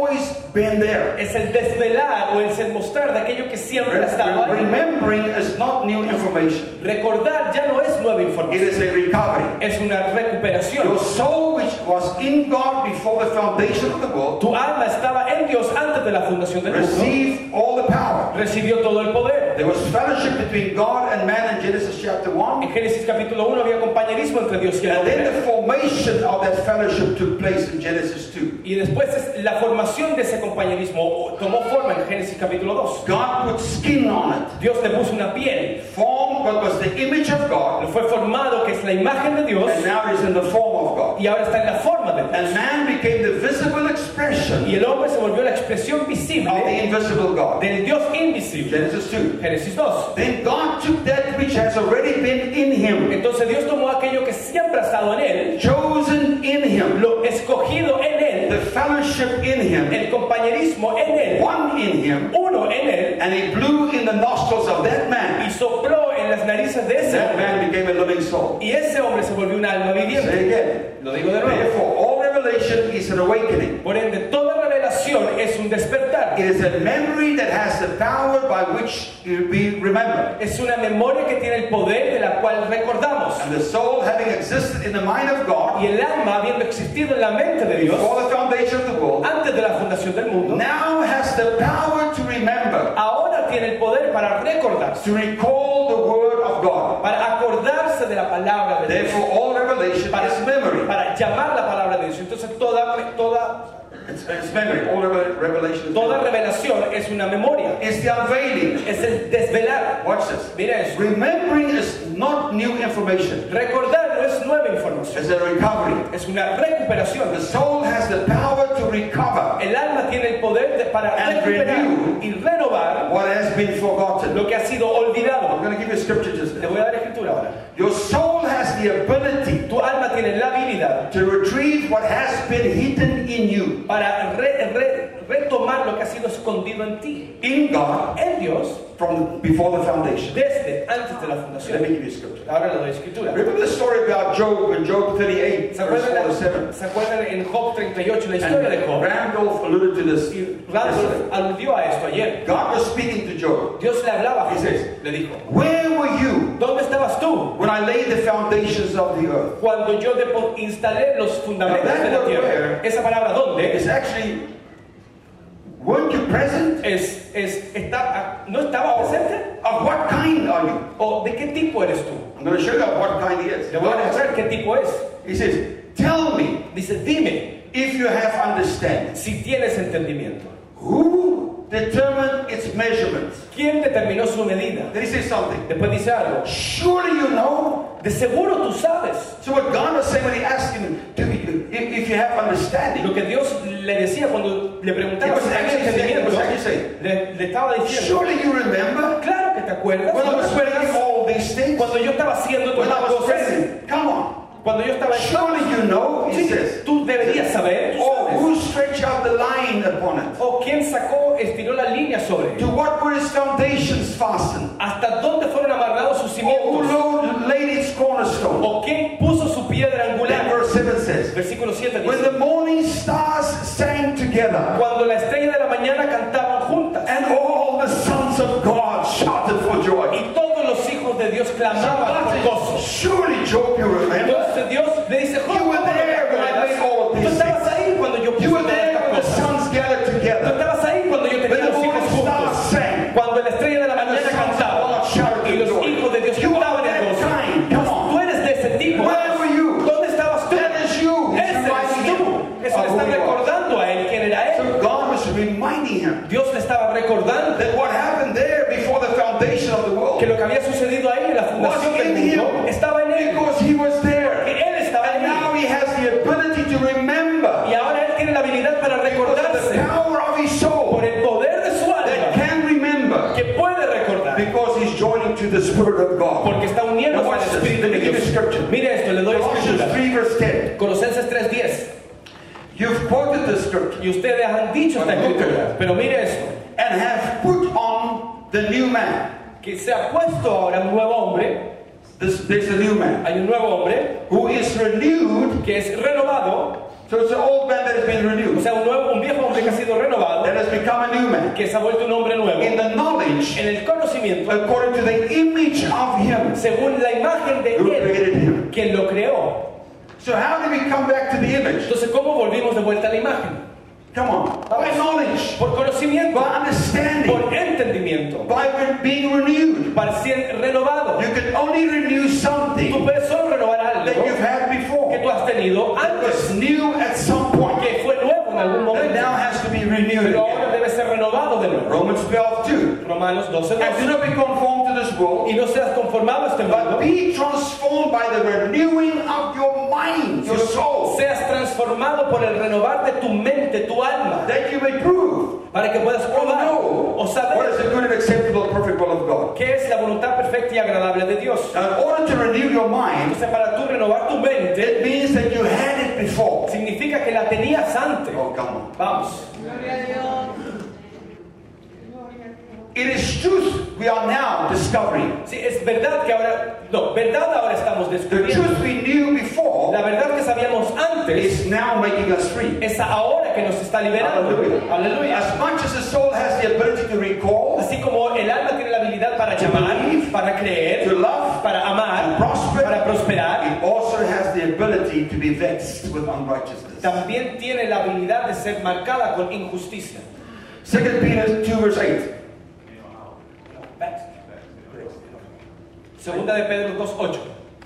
Speaker 4: always been there.
Speaker 5: Es el desvelar o es el mostrar de aquello que siempre ha estado ahí.
Speaker 4: Remembering is not new information.
Speaker 5: Recordar ya no es nueva
Speaker 4: It
Speaker 5: información.
Speaker 4: is a recovery.
Speaker 5: Es una recuperación.
Speaker 4: Your soul, which was in God before the foundation of the world,
Speaker 5: Tu alma estaba en Dios antes de la fundación del mundo.
Speaker 4: received all the power.
Speaker 5: Recibió todo el poder.
Speaker 4: There was fellowship between God and man in Genesis chapter one.
Speaker 5: En Génesis capítulo uno había compañerismo entre Dios y el
Speaker 4: And then
Speaker 5: hombre.
Speaker 4: the formation of that fellowship took place in Genesis two.
Speaker 5: Y después es- la formación de ese compañerismo tomó forma en Génesis capítulo dos.
Speaker 4: God put skin on it,
Speaker 5: Dios le puso una piel.
Speaker 4: formed what was the image of God,
Speaker 5: Fue formado que es la imagen de Dios
Speaker 4: and now is in the form of God.
Speaker 5: y ahora está en la forma de Dios.
Speaker 4: And man became the visible expression
Speaker 5: Y el hombre se volvió la expresión
Speaker 4: of the
Speaker 5: visible
Speaker 4: invisible God.
Speaker 5: del Dios invisible.
Speaker 4: Genesis two.
Speaker 5: Génesis dos.
Speaker 4: Then God took that which has already been in him,
Speaker 5: Entonces Dios tomó aquello que siempre ha estado en él,
Speaker 4: chosen in him,
Speaker 5: lo escogido en él,
Speaker 4: the fellowship in him,
Speaker 5: el compañerismo en él,
Speaker 4: one in him,
Speaker 5: uno en él,
Speaker 4: and he blew in the nostrils of that
Speaker 5: y
Speaker 4: man.
Speaker 5: sopló en las narices de ese
Speaker 4: That
Speaker 5: hombre.
Speaker 4: man became a living soul.
Speaker 5: Y ese hombre se volvió un alma
Speaker 4: Say
Speaker 5: viviente.
Speaker 4: again.
Speaker 5: Lo digo de nuevo.
Speaker 4: Therefore, all revelation is an awakening.
Speaker 5: Por ende, toda revelación es un despertar.
Speaker 4: It is a memory that has the power by which we remember.
Speaker 5: Es una memoria que tiene el poder de la cual recordamos.
Speaker 4: And the soul, having existed in the mind of God
Speaker 5: Y el alma, habiendo existido en la mente de Dios,
Speaker 4: before the foundation of the world,
Speaker 5: antes de la fundación del mundo,
Speaker 4: now has the power to remember,
Speaker 5: ahora tiene el poder para recordarse,
Speaker 4: to recall the word of God.
Speaker 5: para acordarse de la palabra de Dios,
Speaker 4: Therefore, all revelation
Speaker 5: para,
Speaker 4: is memory.
Speaker 5: para llamar la palabra de Dios. Entonces toda, toda,
Speaker 4: It's, it's memory. All reve- revelation is
Speaker 5: toda
Speaker 4: memory.
Speaker 5: revelación es una memoria,
Speaker 4: It's the unveiling.
Speaker 5: es el desvelar.
Speaker 4: Watch this.
Speaker 5: Mira eso.
Speaker 4: Remembering is not new information.
Speaker 5: Recordar no es nueva información,
Speaker 4: It's a recovery.
Speaker 5: es una recuperación.
Speaker 4: The soul has the power to recover
Speaker 5: El alma tiene el poder de, para
Speaker 4: And
Speaker 5: recuperar
Speaker 4: renew
Speaker 5: y renovar
Speaker 4: what has been forgotten.
Speaker 5: lo que ha sido olvidado.
Speaker 4: I'm going to give you a scripture just
Speaker 5: Le
Speaker 4: now.
Speaker 5: voy a dar escritura ahora.
Speaker 4: Your soul has the ability
Speaker 5: Tu alma tiene la habilidad
Speaker 4: to retrieve what has been hidden in you,
Speaker 5: para re- re- retomar lo que ha sido escondido en ti,
Speaker 4: in God,
Speaker 5: en Dios,
Speaker 4: from before the foundation.
Speaker 5: desde antes de la
Speaker 4: Let
Speaker 5: fundación.
Speaker 4: me give you a scripture.
Speaker 5: Ahora le doy escritura.
Speaker 4: Remember the story about Job in Job thirty-eight,
Speaker 5: ¿Se
Speaker 4: verse
Speaker 5: acuerdan,
Speaker 4: four to seven?
Speaker 5: ¿Se acuerdan en Job treinta y ocho la historia de
Speaker 4: And
Speaker 5: Job?
Speaker 4: Randolph alluded to this
Speaker 5: Y
Speaker 4: yesterday.
Speaker 5: Randolph aludió a esto ayer.
Speaker 4: God was speaking to Job.
Speaker 5: Dios le hablaba a
Speaker 4: He
Speaker 5: Job,
Speaker 4: says,
Speaker 5: le dijo,
Speaker 4: Where were you
Speaker 5: ¿dónde estabas tú
Speaker 4: when I laid the foundations of the earth?
Speaker 5: cuando yo depo- instalé los fundamentos
Speaker 4: Now, that
Speaker 5: de la
Speaker 4: word
Speaker 5: tierra?
Speaker 4: where
Speaker 5: Esa palabra ¿dónde?
Speaker 4: It's actually, weren't you present?
Speaker 5: Es, es, está, ¿no estaba presente?
Speaker 4: Of what kind are you?
Speaker 5: ¿O de qué tipo eres tú?
Speaker 4: I'm going to show you what kind he is.
Speaker 5: Le voy a mostrar qué tipo es.
Speaker 4: He says, Tell me
Speaker 5: Dice, dime
Speaker 4: if you have understanding.
Speaker 5: si tienes entendimiento.
Speaker 4: Who determined its measurements?
Speaker 5: ¿Quién determinó su medida?
Speaker 4: Then he says something.
Speaker 5: Después dice algo.
Speaker 4: Surely you know.
Speaker 5: De seguro tú sabes.
Speaker 4: So what God was saying when he asked him, Do you, if, if you have understanding,
Speaker 5: Lo que Dios le decía cuando le preguntaba
Speaker 4: It was
Speaker 5: si tenía
Speaker 4: actually saying-
Speaker 5: entendimiento,
Speaker 4: it was actually saying,
Speaker 5: le, le estaba diciendo,
Speaker 4: surely you remember
Speaker 5: claro que te acuerdas,
Speaker 4: when I
Speaker 5: ¿no
Speaker 4: was
Speaker 5: te
Speaker 4: doing
Speaker 5: acuerdas?
Speaker 4: all these things?
Speaker 5: Cuando yo estaba haciendo
Speaker 4: When
Speaker 5: todas
Speaker 4: I
Speaker 5: las
Speaker 4: was
Speaker 5: cosas,
Speaker 4: present. Come on.
Speaker 5: cuando yo estaba
Speaker 4: Surely you know, he
Speaker 5: Sí,
Speaker 4: says.
Speaker 5: tú deberías saber, tú
Speaker 4: Or
Speaker 5: sabes.
Speaker 4: who stretched out the line upon it?
Speaker 5: O quién sacó, estiró la línea sobre
Speaker 4: To
Speaker 5: él.
Speaker 4: what were its foundations fastened?
Speaker 5: ¿Hasta dónde fueron amarrados sus
Speaker 4: Or who
Speaker 5: cimientos?
Speaker 4: lo- laid its cornerstone?
Speaker 5: ¿O quién puso su piedra
Speaker 4: Then
Speaker 5: angular?
Speaker 4: verse seven says,
Speaker 5: Versículo siete
Speaker 4: When
Speaker 5: dice,
Speaker 4: the morning stars sang together,
Speaker 5: cuando la estrella de la mañana cantaban juntas
Speaker 4: and all the sons of God shouted for joy.
Speaker 5: y todos los hijos de Dios clamaban por gozo.
Speaker 4: Surely, Job, you remember?
Speaker 5: Entonces Dios le dice,
Speaker 4: You were there when I made all of
Speaker 5: tú
Speaker 4: these
Speaker 5: estabas
Speaker 4: things.
Speaker 5: ahí cuando yo puse
Speaker 4: You were
Speaker 5: todas
Speaker 4: there
Speaker 5: estas
Speaker 4: when the
Speaker 5: cosas.
Speaker 4: sons gathered
Speaker 5: Tú
Speaker 4: together.
Speaker 5: estabas ahí cuando yo
Speaker 4: When
Speaker 5: tenía
Speaker 4: the
Speaker 5: los hijos
Speaker 4: morning stars
Speaker 5: juntos.
Speaker 4: sang.
Speaker 5: Cuando la estrella de la
Speaker 4: And the
Speaker 5: mañana
Speaker 4: sons of
Speaker 5: cantaba
Speaker 4: God shouted
Speaker 5: y
Speaker 4: for
Speaker 5: los
Speaker 4: joy.
Speaker 5: hijos de Dios
Speaker 4: You are
Speaker 5: cantaban en
Speaker 4: that
Speaker 5: gozo.
Speaker 4: kind. Come
Speaker 5: Tú
Speaker 4: on.
Speaker 5: eres de ese tipo.
Speaker 4: Where were you?
Speaker 5: ¿Dónde estabas tú?
Speaker 4: That is you. It's
Speaker 5: Ese
Speaker 4: reminding
Speaker 5: eres tú.
Speaker 4: him
Speaker 5: Eso
Speaker 4: of
Speaker 5: le
Speaker 4: who
Speaker 5: está
Speaker 4: you are.
Speaker 5: recordando a él quién era él.
Speaker 4: So God was reminding him
Speaker 5: Dios le estaba recordando
Speaker 4: that what happened there before the foundation of the world
Speaker 5: que lo que había sucedido ahí en la fundación
Speaker 4: was
Speaker 5: del
Speaker 4: in
Speaker 5: mundo
Speaker 4: him
Speaker 5: estaba en él.
Speaker 4: because he was there.
Speaker 5: Que él estaba
Speaker 4: And
Speaker 5: en
Speaker 4: now
Speaker 5: él.
Speaker 4: he has the ability to remember
Speaker 5: Y ahora él tiene la habilidad para
Speaker 4: because of the
Speaker 5: recordarse
Speaker 4: power of his soul
Speaker 5: por el poder de su
Speaker 4: that
Speaker 5: alma
Speaker 4: can remember
Speaker 5: que puede recordar
Speaker 4: because he's joining to the Spirit of God.
Speaker 5: porque está uniéndose
Speaker 4: Now
Speaker 5: al
Speaker 4: watch this.
Speaker 5: Espíritu
Speaker 4: Let
Speaker 5: de
Speaker 4: me give you
Speaker 5: Dios.
Speaker 4: scripture.
Speaker 5: Mire esto, le doy
Speaker 4: Colossians
Speaker 5: escritura.
Speaker 4: three verse ten.
Speaker 5: Colosenses tres diez.
Speaker 4: You've quoted the scripture
Speaker 5: Y ustedes han dicho esta escritura. Pero mire esto,
Speaker 4: and have put on the new man.
Speaker 5: que se ha puesto ahora un nuevo hombre,
Speaker 4: This, there's a new man
Speaker 5: hay un nuevo hombre
Speaker 4: who is renewed
Speaker 5: que es renovado
Speaker 4: So it's an old man that has been
Speaker 5: O
Speaker 4: renewed,
Speaker 5: sea, un, nuevo, un viejo hombre que ha sido renovado,
Speaker 4: that has become a new man.
Speaker 5: que se ha vuelto un hombre nuevo.
Speaker 4: In the knowledge,
Speaker 5: En el conocimiento,
Speaker 4: according to the image of him
Speaker 5: según la imagen de
Speaker 4: who
Speaker 5: él,
Speaker 4: created him.
Speaker 5: quien lo creó.
Speaker 4: So how do we come back to the image?
Speaker 5: Entonces, ¿cómo volvimos de vuelta a la imagen?
Speaker 4: Come on. By knowledge,
Speaker 5: Por conocimiento,
Speaker 4: by understanding,
Speaker 5: por entendimiento,
Speaker 4: by re- being renewed.
Speaker 5: para ser renovado.
Speaker 4: You can only renew
Speaker 5: Tú
Speaker 4: something
Speaker 5: puedes solo renovar
Speaker 4: that
Speaker 5: algo
Speaker 4: you've had
Speaker 5: que
Speaker 4: before.
Speaker 5: tú has tenido
Speaker 4: It
Speaker 5: antes,
Speaker 4: was new at some point,
Speaker 5: que fue nuevo en algún
Speaker 4: that now
Speaker 5: momento,
Speaker 4: has to be renewed
Speaker 5: pero ahora
Speaker 4: again.
Speaker 5: debe ser renovado de nuevo.
Speaker 4: Romans twelve two.
Speaker 5: Romanos doce,
Speaker 4: And do
Speaker 5: dos.
Speaker 4: not be conformed to this world,
Speaker 5: Y no seas conformado a este mundo,
Speaker 4: but be transformed by the renewing of your mind, your soul,
Speaker 5: seas transformado por el renovar de tu mente, tu alma,
Speaker 4: that you may prove
Speaker 5: para que puedas
Speaker 4: or
Speaker 5: probar
Speaker 4: know
Speaker 5: o
Speaker 4: what
Speaker 5: saber
Speaker 4: is the good and acceptable and perfect will of God.
Speaker 5: qué es la voluntad perfecta y agradable de Dios.
Speaker 4: Now, in order to renew your mind,
Speaker 5: Entonces, para tú renovar tu mente,
Speaker 4: it means that you had it before.
Speaker 5: significa que la tenías antes.
Speaker 4: Oh, come on.
Speaker 5: Vamos.
Speaker 4: It is truth we are now discovering.
Speaker 5: Sí, es verdad que ahora, no, verdad ahora estamos
Speaker 4: The
Speaker 5: descubriendo.
Speaker 4: truth we knew before
Speaker 5: La verdad que sabíamos antes
Speaker 4: is now making us free.
Speaker 5: es ahora que nos está liberando.
Speaker 4: Hallelujah.
Speaker 5: Aleluya.
Speaker 4: As much as the soul has the ability to recall,
Speaker 5: Así como el alma tiene la habilidad para llamar, para
Speaker 4: to
Speaker 5: creer,
Speaker 4: love,
Speaker 5: para amar,
Speaker 4: to prosper,
Speaker 5: para prosperar,
Speaker 4: it also has the ability to be vexed with unrighteousness.
Speaker 5: también tiene la habilidad de ser marcada con injusticia.
Speaker 4: Second Peter two verse eight.
Speaker 5: Segunda de Pedro dos ocho.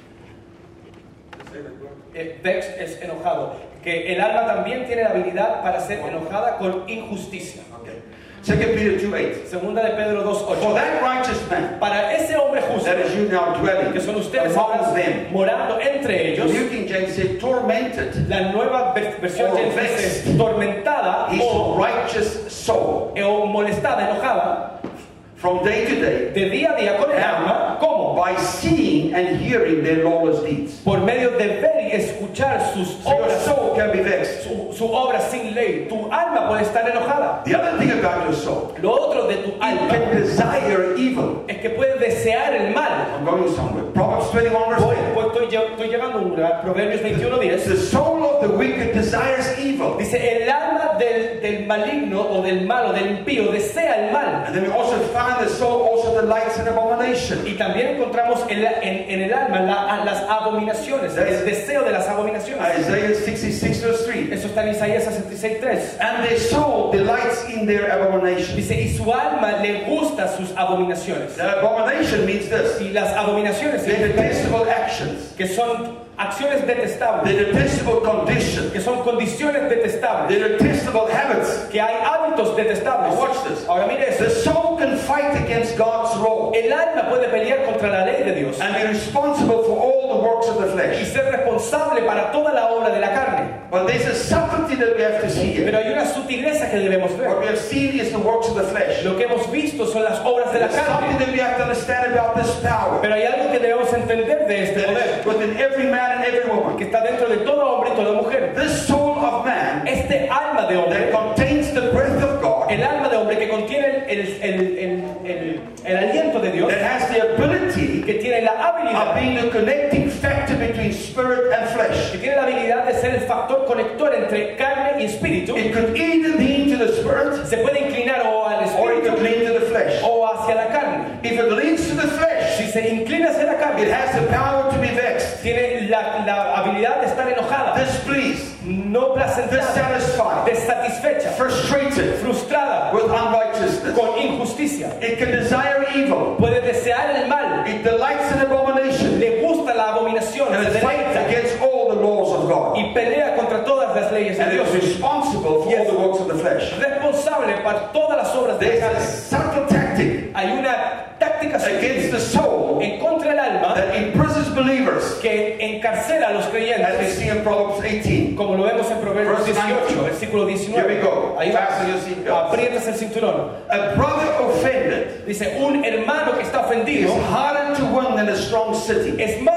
Speaker 5: Eh, Vex es enojado. Que el alma también tiene la habilidad para ser enojada con injusticia.
Speaker 4: Okay. Second Peter two eight.
Speaker 5: Segunda de Pedro dos
Speaker 4: For
Speaker 5: ocho.
Speaker 4: that righteous man,
Speaker 5: Para ese hombre justo,
Speaker 4: that is you now dwelling
Speaker 5: que son ustedes ahora
Speaker 4: among them.
Speaker 5: morando entre ellos,
Speaker 4: The New King James said tormented
Speaker 5: la nueva ver- versión
Speaker 4: Or
Speaker 5: que
Speaker 4: vexed.
Speaker 5: dice tormentada
Speaker 4: his
Speaker 5: o,
Speaker 4: righteous soul
Speaker 5: o molestada, enojada,
Speaker 4: from day to day
Speaker 5: de día a día con el alma, ¿cómo?
Speaker 4: by seeing and hearing their lawless deeds.
Speaker 5: Por medio de ver y escuchar sus
Speaker 4: So your
Speaker 5: obras,
Speaker 4: soul can be vexed.
Speaker 5: su, su obra sin ley. Tu alma puede estar enojada.
Speaker 4: The other thing about your soul,
Speaker 5: Lo otro de tu
Speaker 4: it
Speaker 5: alma
Speaker 4: can desire evil.
Speaker 5: es que puede desear el mal.
Speaker 4: I'm going somewhere. Proverbs twenty-one verse
Speaker 5: Voy,
Speaker 4: ten.
Speaker 5: voy- estoy, lle- estoy llegando a un lugar, Proverbios veintiuno diez.
Speaker 4: The soul of the wicked desires evil.
Speaker 5: Dice, el alma del, del maligno o del malo, del impío, desea el mal.
Speaker 4: And then we also find the soul also delights in abomination.
Speaker 5: Y también encontramos en, la- en- en el alma la- a las abominaciones, el deseo de las abominaciones.
Speaker 4: Isaiah sixty-six verse three.
Speaker 5: Eso está en Isaías sesenta y seis tres.
Speaker 4: And their soul delights in their abomination.
Speaker 5: Dice, y su alma le gusta sus abominaciones.
Speaker 4: The abomination means this.
Speaker 5: Y las abominaciones
Speaker 4: They're
Speaker 5: significan
Speaker 4: detestable actions.
Speaker 5: que son acciones detestables,
Speaker 4: They're detestable conditions.
Speaker 5: que son condiciones detestables,
Speaker 4: They're detestable habits.
Speaker 5: que hay hábitos detestables.
Speaker 4: Now watch this.
Speaker 5: Ahora mire
Speaker 4: The
Speaker 5: eso.
Speaker 4: soul can fight against God's law
Speaker 5: El alma puede pelear contra la ley de Dios
Speaker 4: and be responsible for all the works of the
Speaker 5: y
Speaker 4: flesh.
Speaker 5: ser responsable para toda la obra de la carne.
Speaker 4: But there's a subtlety that we have to see here.
Speaker 5: Pero hay una sutileza que debemos
Speaker 4: What
Speaker 5: ver.
Speaker 4: we have seen is the works of the flesh.
Speaker 5: Lo que hemos visto son las obras de la
Speaker 4: There's something
Speaker 5: carne.
Speaker 4: that we have to understand about this power
Speaker 5: Pero hay algo que debemos entender de este
Speaker 4: that
Speaker 5: poder,
Speaker 4: is within every man and every woman.
Speaker 5: que está dentro de todo hombre y toda mujer.
Speaker 4: This soul of man
Speaker 5: Este alma de
Speaker 4: that
Speaker 5: hombre,
Speaker 4: contains the breath of God,
Speaker 5: el alma de hombre que contiene el, el, el, el, el aliento de Dios,
Speaker 4: that has the ability
Speaker 5: que tiene la
Speaker 4: of
Speaker 5: habilidad,
Speaker 4: being the connecting factor between spirit and flesh.
Speaker 5: que tiene la habilidad de ser el factor conector entre carne y espíritu.
Speaker 4: It could either lean to the spirit
Speaker 5: Se puede inclinar o al
Speaker 4: or it could
Speaker 5: espíritu
Speaker 4: lean to the flesh.
Speaker 5: o hacia la carne.
Speaker 4: If it leans to the flesh,
Speaker 5: Si se inclina hacia la
Speaker 4: it
Speaker 5: carne,
Speaker 4: has the power to be vexed,
Speaker 5: tiene la, la habilidad de estar enojada,
Speaker 4: displeased,
Speaker 5: no placentera,
Speaker 4: dissatisfied,
Speaker 5: desatisfecha,
Speaker 4: frustrated
Speaker 5: frustrada,
Speaker 4: with unrighteousness.
Speaker 5: con injusticia.
Speaker 4: It can desire evil.
Speaker 5: Puede desear el mal,
Speaker 4: It delights in abomination.
Speaker 5: le gusta la abominación,
Speaker 4: And
Speaker 5: se
Speaker 4: it fights
Speaker 5: deleita
Speaker 4: against all the laws of God.
Speaker 5: y pelea contra todas las leyes de
Speaker 4: And it
Speaker 5: Dios.
Speaker 4: is responsible for all the works of the flesh.
Speaker 5: Responsable para todas las obras de la
Speaker 4: There's a
Speaker 5: carne.
Speaker 4: subtle tactic
Speaker 5: Hay una táctica
Speaker 4: against
Speaker 5: sutil
Speaker 4: the soul
Speaker 5: en contra del alma
Speaker 4: that imprisons believers,
Speaker 5: que encarcela a los
Speaker 4: as we
Speaker 5: creyentes,
Speaker 4: see in Proverbs eighteen.
Speaker 5: como lo vemos en Proverbios
Speaker 4: Verse
Speaker 5: dieciocho,
Speaker 4: nineteen.
Speaker 5: versículo
Speaker 4: Here we
Speaker 5: diecinueve.
Speaker 4: go.
Speaker 5: Ahí va.
Speaker 4: Fasten your seatbelts.
Speaker 5: Aprietas el cinturón.
Speaker 4: A brother offended
Speaker 5: Dice, un hermano que está
Speaker 4: is
Speaker 5: ofendido
Speaker 4: harder to win than a strong city.
Speaker 5: es más difícil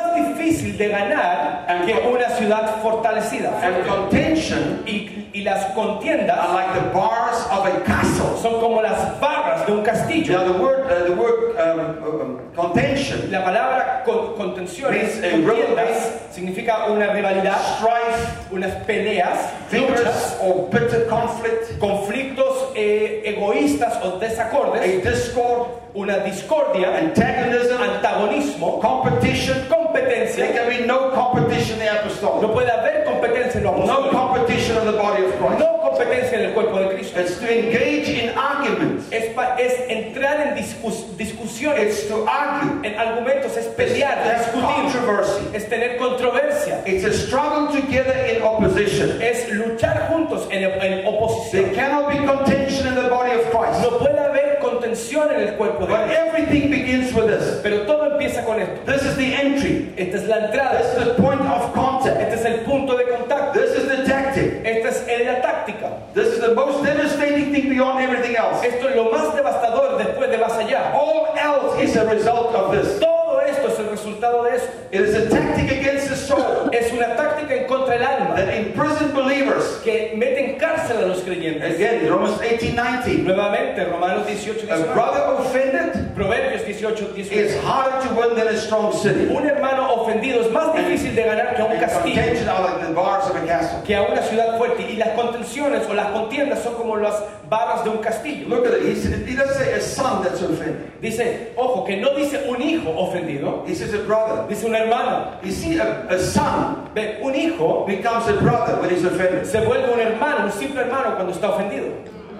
Speaker 5: difícil de ganar
Speaker 4: And
Speaker 5: que
Speaker 4: con-
Speaker 5: una ciudad fortalecida.
Speaker 4: And contention
Speaker 5: Y, y las contiendas
Speaker 4: are like the bars of a castle.
Speaker 5: son como las barras de un castillo.
Speaker 4: Now the word, uh, the word um, um, contention,
Speaker 5: La palabra con- contenciones,
Speaker 4: Means a
Speaker 5: contiendas, significa una rivalidad,
Speaker 4: strife,
Speaker 5: unas peleas,
Speaker 4: vigorous
Speaker 5: luchas,
Speaker 4: or bitter conflict,
Speaker 5: conflictos eh, egoístas o desacordes,
Speaker 4: a discord,
Speaker 5: una discordia,
Speaker 4: antagonism,
Speaker 5: antagonismo,
Speaker 4: competition. There
Speaker 5: competencia.
Speaker 4: can be no competition in the
Speaker 5: No
Speaker 4: apostolic.
Speaker 5: puede haber competencia en lo
Speaker 4: No
Speaker 5: apostólico.
Speaker 4: competition in the body of Christ.
Speaker 5: No competencia en el cuerpo de Cristo.
Speaker 4: It's to engage in arguments.
Speaker 5: Es, pa- es entrar en discus- discusiones,
Speaker 4: It's to argue.
Speaker 5: en argumentos, es pelear,
Speaker 4: It's
Speaker 5: discutir,
Speaker 4: controversy.
Speaker 5: es tener controversia,
Speaker 4: It's a struggle together in opposition.
Speaker 5: es luchar juntos en, en
Speaker 4: There
Speaker 5: oposición.
Speaker 4: cannot be contention in the body of Christ.
Speaker 5: No puede haber contención en el cuerpo de
Speaker 4: But
Speaker 5: Cristo.
Speaker 4: everything begins with this.
Speaker 5: Pero todo empieza con esto.
Speaker 4: This is the entry.
Speaker 5: Esta es la entrada,
Speaker 4: This is the point of contact.
Speaker 5: este es el punto de contacto,
Speaker 4: This is the tactic.
Speaker 5: esta es eh, la táctica.
Speaker 4: This is the most devastating thing beyond everything else.
Speaker 5: Esto es lo más devastador después de más allá.
Speaker 4: All else is a result of this.
Speaker 5: Todo esto es el resultado de esto.
Speaker 4: It is a tactic against the soul
Speaker 5: Es una táctica en contra del alma
Speaker 4: that imprisons believers.
Speaker 5: que mete en cárcel a los creyentes.
Speaker 4: Again, Romans eighteen nineteen.
Speaker 5: Nuevamente, Romanos dieciocho,
Speaker 4: A
Speaker 5: diecinueve.
Speaker 4: brother offended
Speaker 5: Proverbios dieciocho,
Speaker 4: is
Speaker 5: diecinueve.
Speaker 4: harder to win than a strong city.
Speaker 5: Un hermano ofendido es más difícil de ganar que a un
Speaker 4: And
Speaker 5: castillo,
Speaker 4: contention are like the bars of a castle.
Speaker 5: que a una ciudad fuerte. Y las contenciones o las contiendas son como las barras de un castillo.
Speaker 4: Look at it. He, said, he doesn't say a son that's offended.
Speaker 5: Dice, ojo, que no dice un hijo ofendido,
Speaker 4: He says a brother.
Speaker 5: dice un hermano.
Speaker 4: You see, a, a son
Speaker 5: Ve, un hijo
Speaker 4: becomes a brother when he's offended.
Speaker 5: se vuelve un hermano, un simple hermano cuando está ofendido.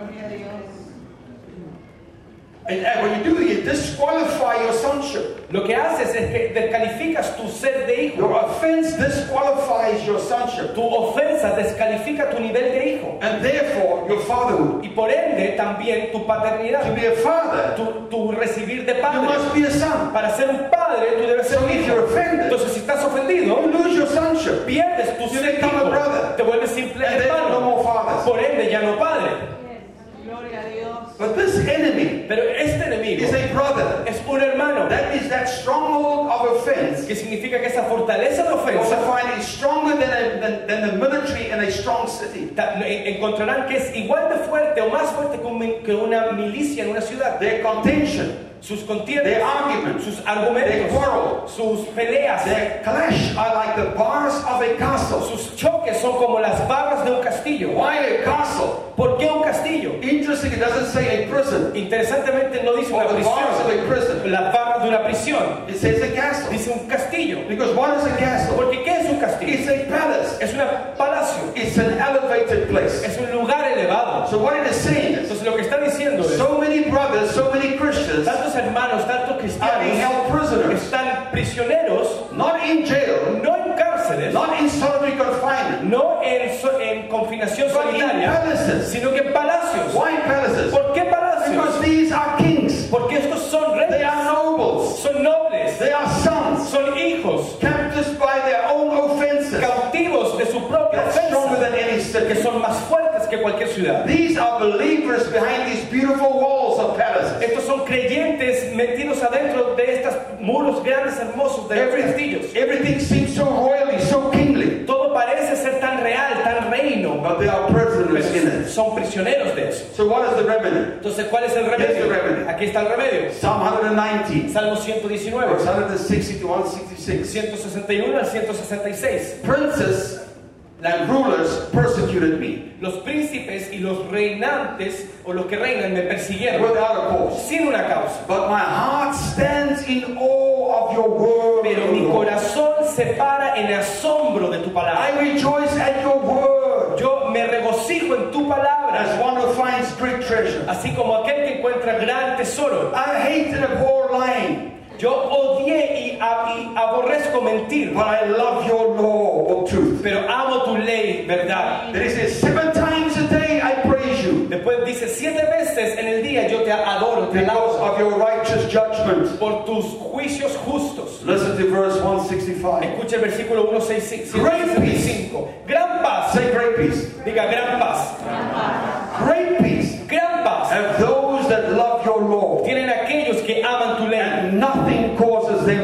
Speaker 4: And, and when you do, you disqualify your sonship.
Speaker 5: Lo que haces es que descalificas tu ser de hijo.
Speaker 4: Your offense disqualifies your sonship.
Speaker 5: Tu ofensa descalifica tu nivel de hijo.
Speaker 4: And therefore, your fatherhood.
Speaker 5: Y por ende también tu
Speaker 4: To
Speaker 5: paternidad.
Speaker 4: be a father,
Speaker 5: Tu, tu recibir de
Speaker 4: you
Speaker 5: padre.
Speaker 4: must be a son.
Speaker 5: Para ser un padre tú debes ser
Speaker 4: So
Speaker 5: un
Speaker 4: if
Speaker 5: hijo.
Speaker 4: you're offended,
Speaker 5: Entonces si estás ofendido,
Speaker 4: you lose your sonship.
Speaker 5: pierdes tu
Speaker 4: You
Speaker 5: ser
Speaker 4: become a
Speaker 5: hijo.
Speaker 4: brother.
Speaker 5: Te vuelves simple
Speaker 4: And then no
Speaker 5: hermano.
Speaker 4: more fathers.
Speaker 5: Por ende ya no padre.
Speaker 4: But this enemy
Speaker 5: Pero este enemigo
Speaker 4: is a brother.
Speaker 5: es un hermano.
Speaker 4: That is that stronghold of offense.
Speaker 5: Que significa que esa fortaleza de
Speaker 4: You also
Speaker 5: ofensa
Speaker 4: find is stronger than, a, than, than the military in a strong city.
Speaker 5: ta- en- encontrarán que es igual de fuerte o más fuerte que, un- que una milicia en una ciudad.
Speaker 4: Their contention,
Speaker 5: Sus
Speaker 4: their
Speaker 5: contiendas,
Speaker 4: arguments,
Speaker 5: sus
Speaker 4: their
Speaker 5: argumentos,
Speaker 4: quarrel,
Speaker 5: sus peleas,
Speaker 4: their clash are like the bars of a castle.
Speaker 5: sus choques son como las barras de un castillo.
Speaker 4: Why a castle?
Speaker 5: ¿Por qué un castillo?
Speaker 4: Interesting, it doesn't say a prison
Speaker 5: Interesantemente no dice
Speaker 4: or
Speaker 5: una
Speaker 4: the bars of
Speaker 5: prisión,
Speaker 4: a prison.
Speaker 5: las barras de una prisión,
Speaker 4: It says a castle.
Speaker 5: dice un castillo.
Speaker 4: Because what is a castle?
Speaker 5: Porque ¿qué es un castillo?
Speaker 4: It's a palace.
Speaker 5: Es un palacio,
Speaker 4: It's an elevated place.
Speaker 5: es un lugar elevado.
Speaker 4: So what it is saying is,
Speaker 5: Entonces lo que está diciendo es,
Speaker 4: so many brothers, so many Christians
Speaker 5: tantos hermanos, tantos
Speaker 4: are being
Speaker 5: cristianos
Speaker 4: held prisoners,
Speaker 5: están prisioneros,
Speaker 4: not in jail,
Speaker 5: no en cárceles,
Speaker 4: not in solitary confinement,
Speaker 5: no en, so- en confinación
Speaker 4: but in
Speaker 5: solitaria,
Speaker 4: palaces.
Speaker 5: sino que en palacios.
Speaker 4: Why palaces?
Speaker 5: ¿Por qué
Speaker 4: Because
Speaker 5: palacios?
Speaker 4: these are kings.
Speaker 5: Porque estos son
Speaker 4: They
Speaker 5: reyes,
Speaker 4: are nobles.
Speaker 5: son nobles,
Speaker 4: They are sons,
Speaker 5: son hijos,
Speaker 4: captives by their own offenses.
Speaker 5: cautivos de su propia
Speaker 4: That's stronger
Speaker 5: ofensa,
Speaker 4: than any
Speaker 5: que
Speaker 4: city.
Speaker 5: son más fuertes que cualquier ciudad.
Speaker 4: These are believers behind these beautiful walls of palaces.
Speaker 5: Estos son creyentes metidos adentro de estos muros grandes, hermosos de los
Speaker 4: Every-
Speaker 5: castillos.
Speaker 4: everything seems so royally, so kingly,
Speaker 5: Todo parece ser tan real, tan reino,
Speaker 4: but they are prisoners in
Speaker 5: pero
Speaker 4: it.
Speaker 5: son prisioneros de eso.
Speaker 4: So what is the remedy?
Speaker 5: Entonces, ¿cuál es el
Speaker 4: Here's the
Speaker 5: remedio?
Speaker 4: remedy.
Speaker 5: Aquí está el remedio.
Speaker 4: Psalm one nineteen,
Speaker 5: Salmo ciento diecinueve,
Speaker 4: verse one sixty to one sixty-six.
Speaker 5: ciento sesenta y uno al ciento sesenta y seis.
Speaker 4: Princes and rulers persecuted me
Speaker 5: Los príncipes y los reinantes, o los que reinan, me persiguieron
Speaker 4: without a cause.
Speaker 5: sin una causa.
Speaker 4: But my heart stands in awe of your word.
Speaker 5: Pero
Speaker 4: O
Speaker 5: mi
Speaker 4: Lord.
Speaker 5: corazón se para en asombro de tu palabra.
Speaker 4: I rejoice at your word,
Speaker 5: Yo me regocijo en tu palabra,
Speaker 4: as one who finds great treasure.
Speaker 5: así como aquel que encuentra gran tesoro.
Speaker 4: I hate and abhor lying,
Speaker 5: Yo odié y, a- y aborrezco mentir,
Speaker 4: but I love your law of truth.
Speaker 5: pero amo tu ley, verdad.
Speaker 4: Then he says, seven times a day I praise you
Speaker 5: Después dice, siete veces en el día yo te adoro, te
Speaker 4: because
Speaker 5: alabo
Speaker 4: of your righteous judgment.
Speaker 5: por tus juicios justos.
Speaker 4: Listen to verse one sixty-five.
Speaker 5: Escucha el versículo ciento sesenta y cinco. Gran paz,
Speaker 4: Say great peace.
Speaker 5: diga gran paz,
Speaker 4: Great peace
Speaker 5: gran paz.
Speaker 4: have those that love your law,
Speaker 5: Tienen aquellos que aman tu ley
Speaker 4: and nothing causes them to stumble.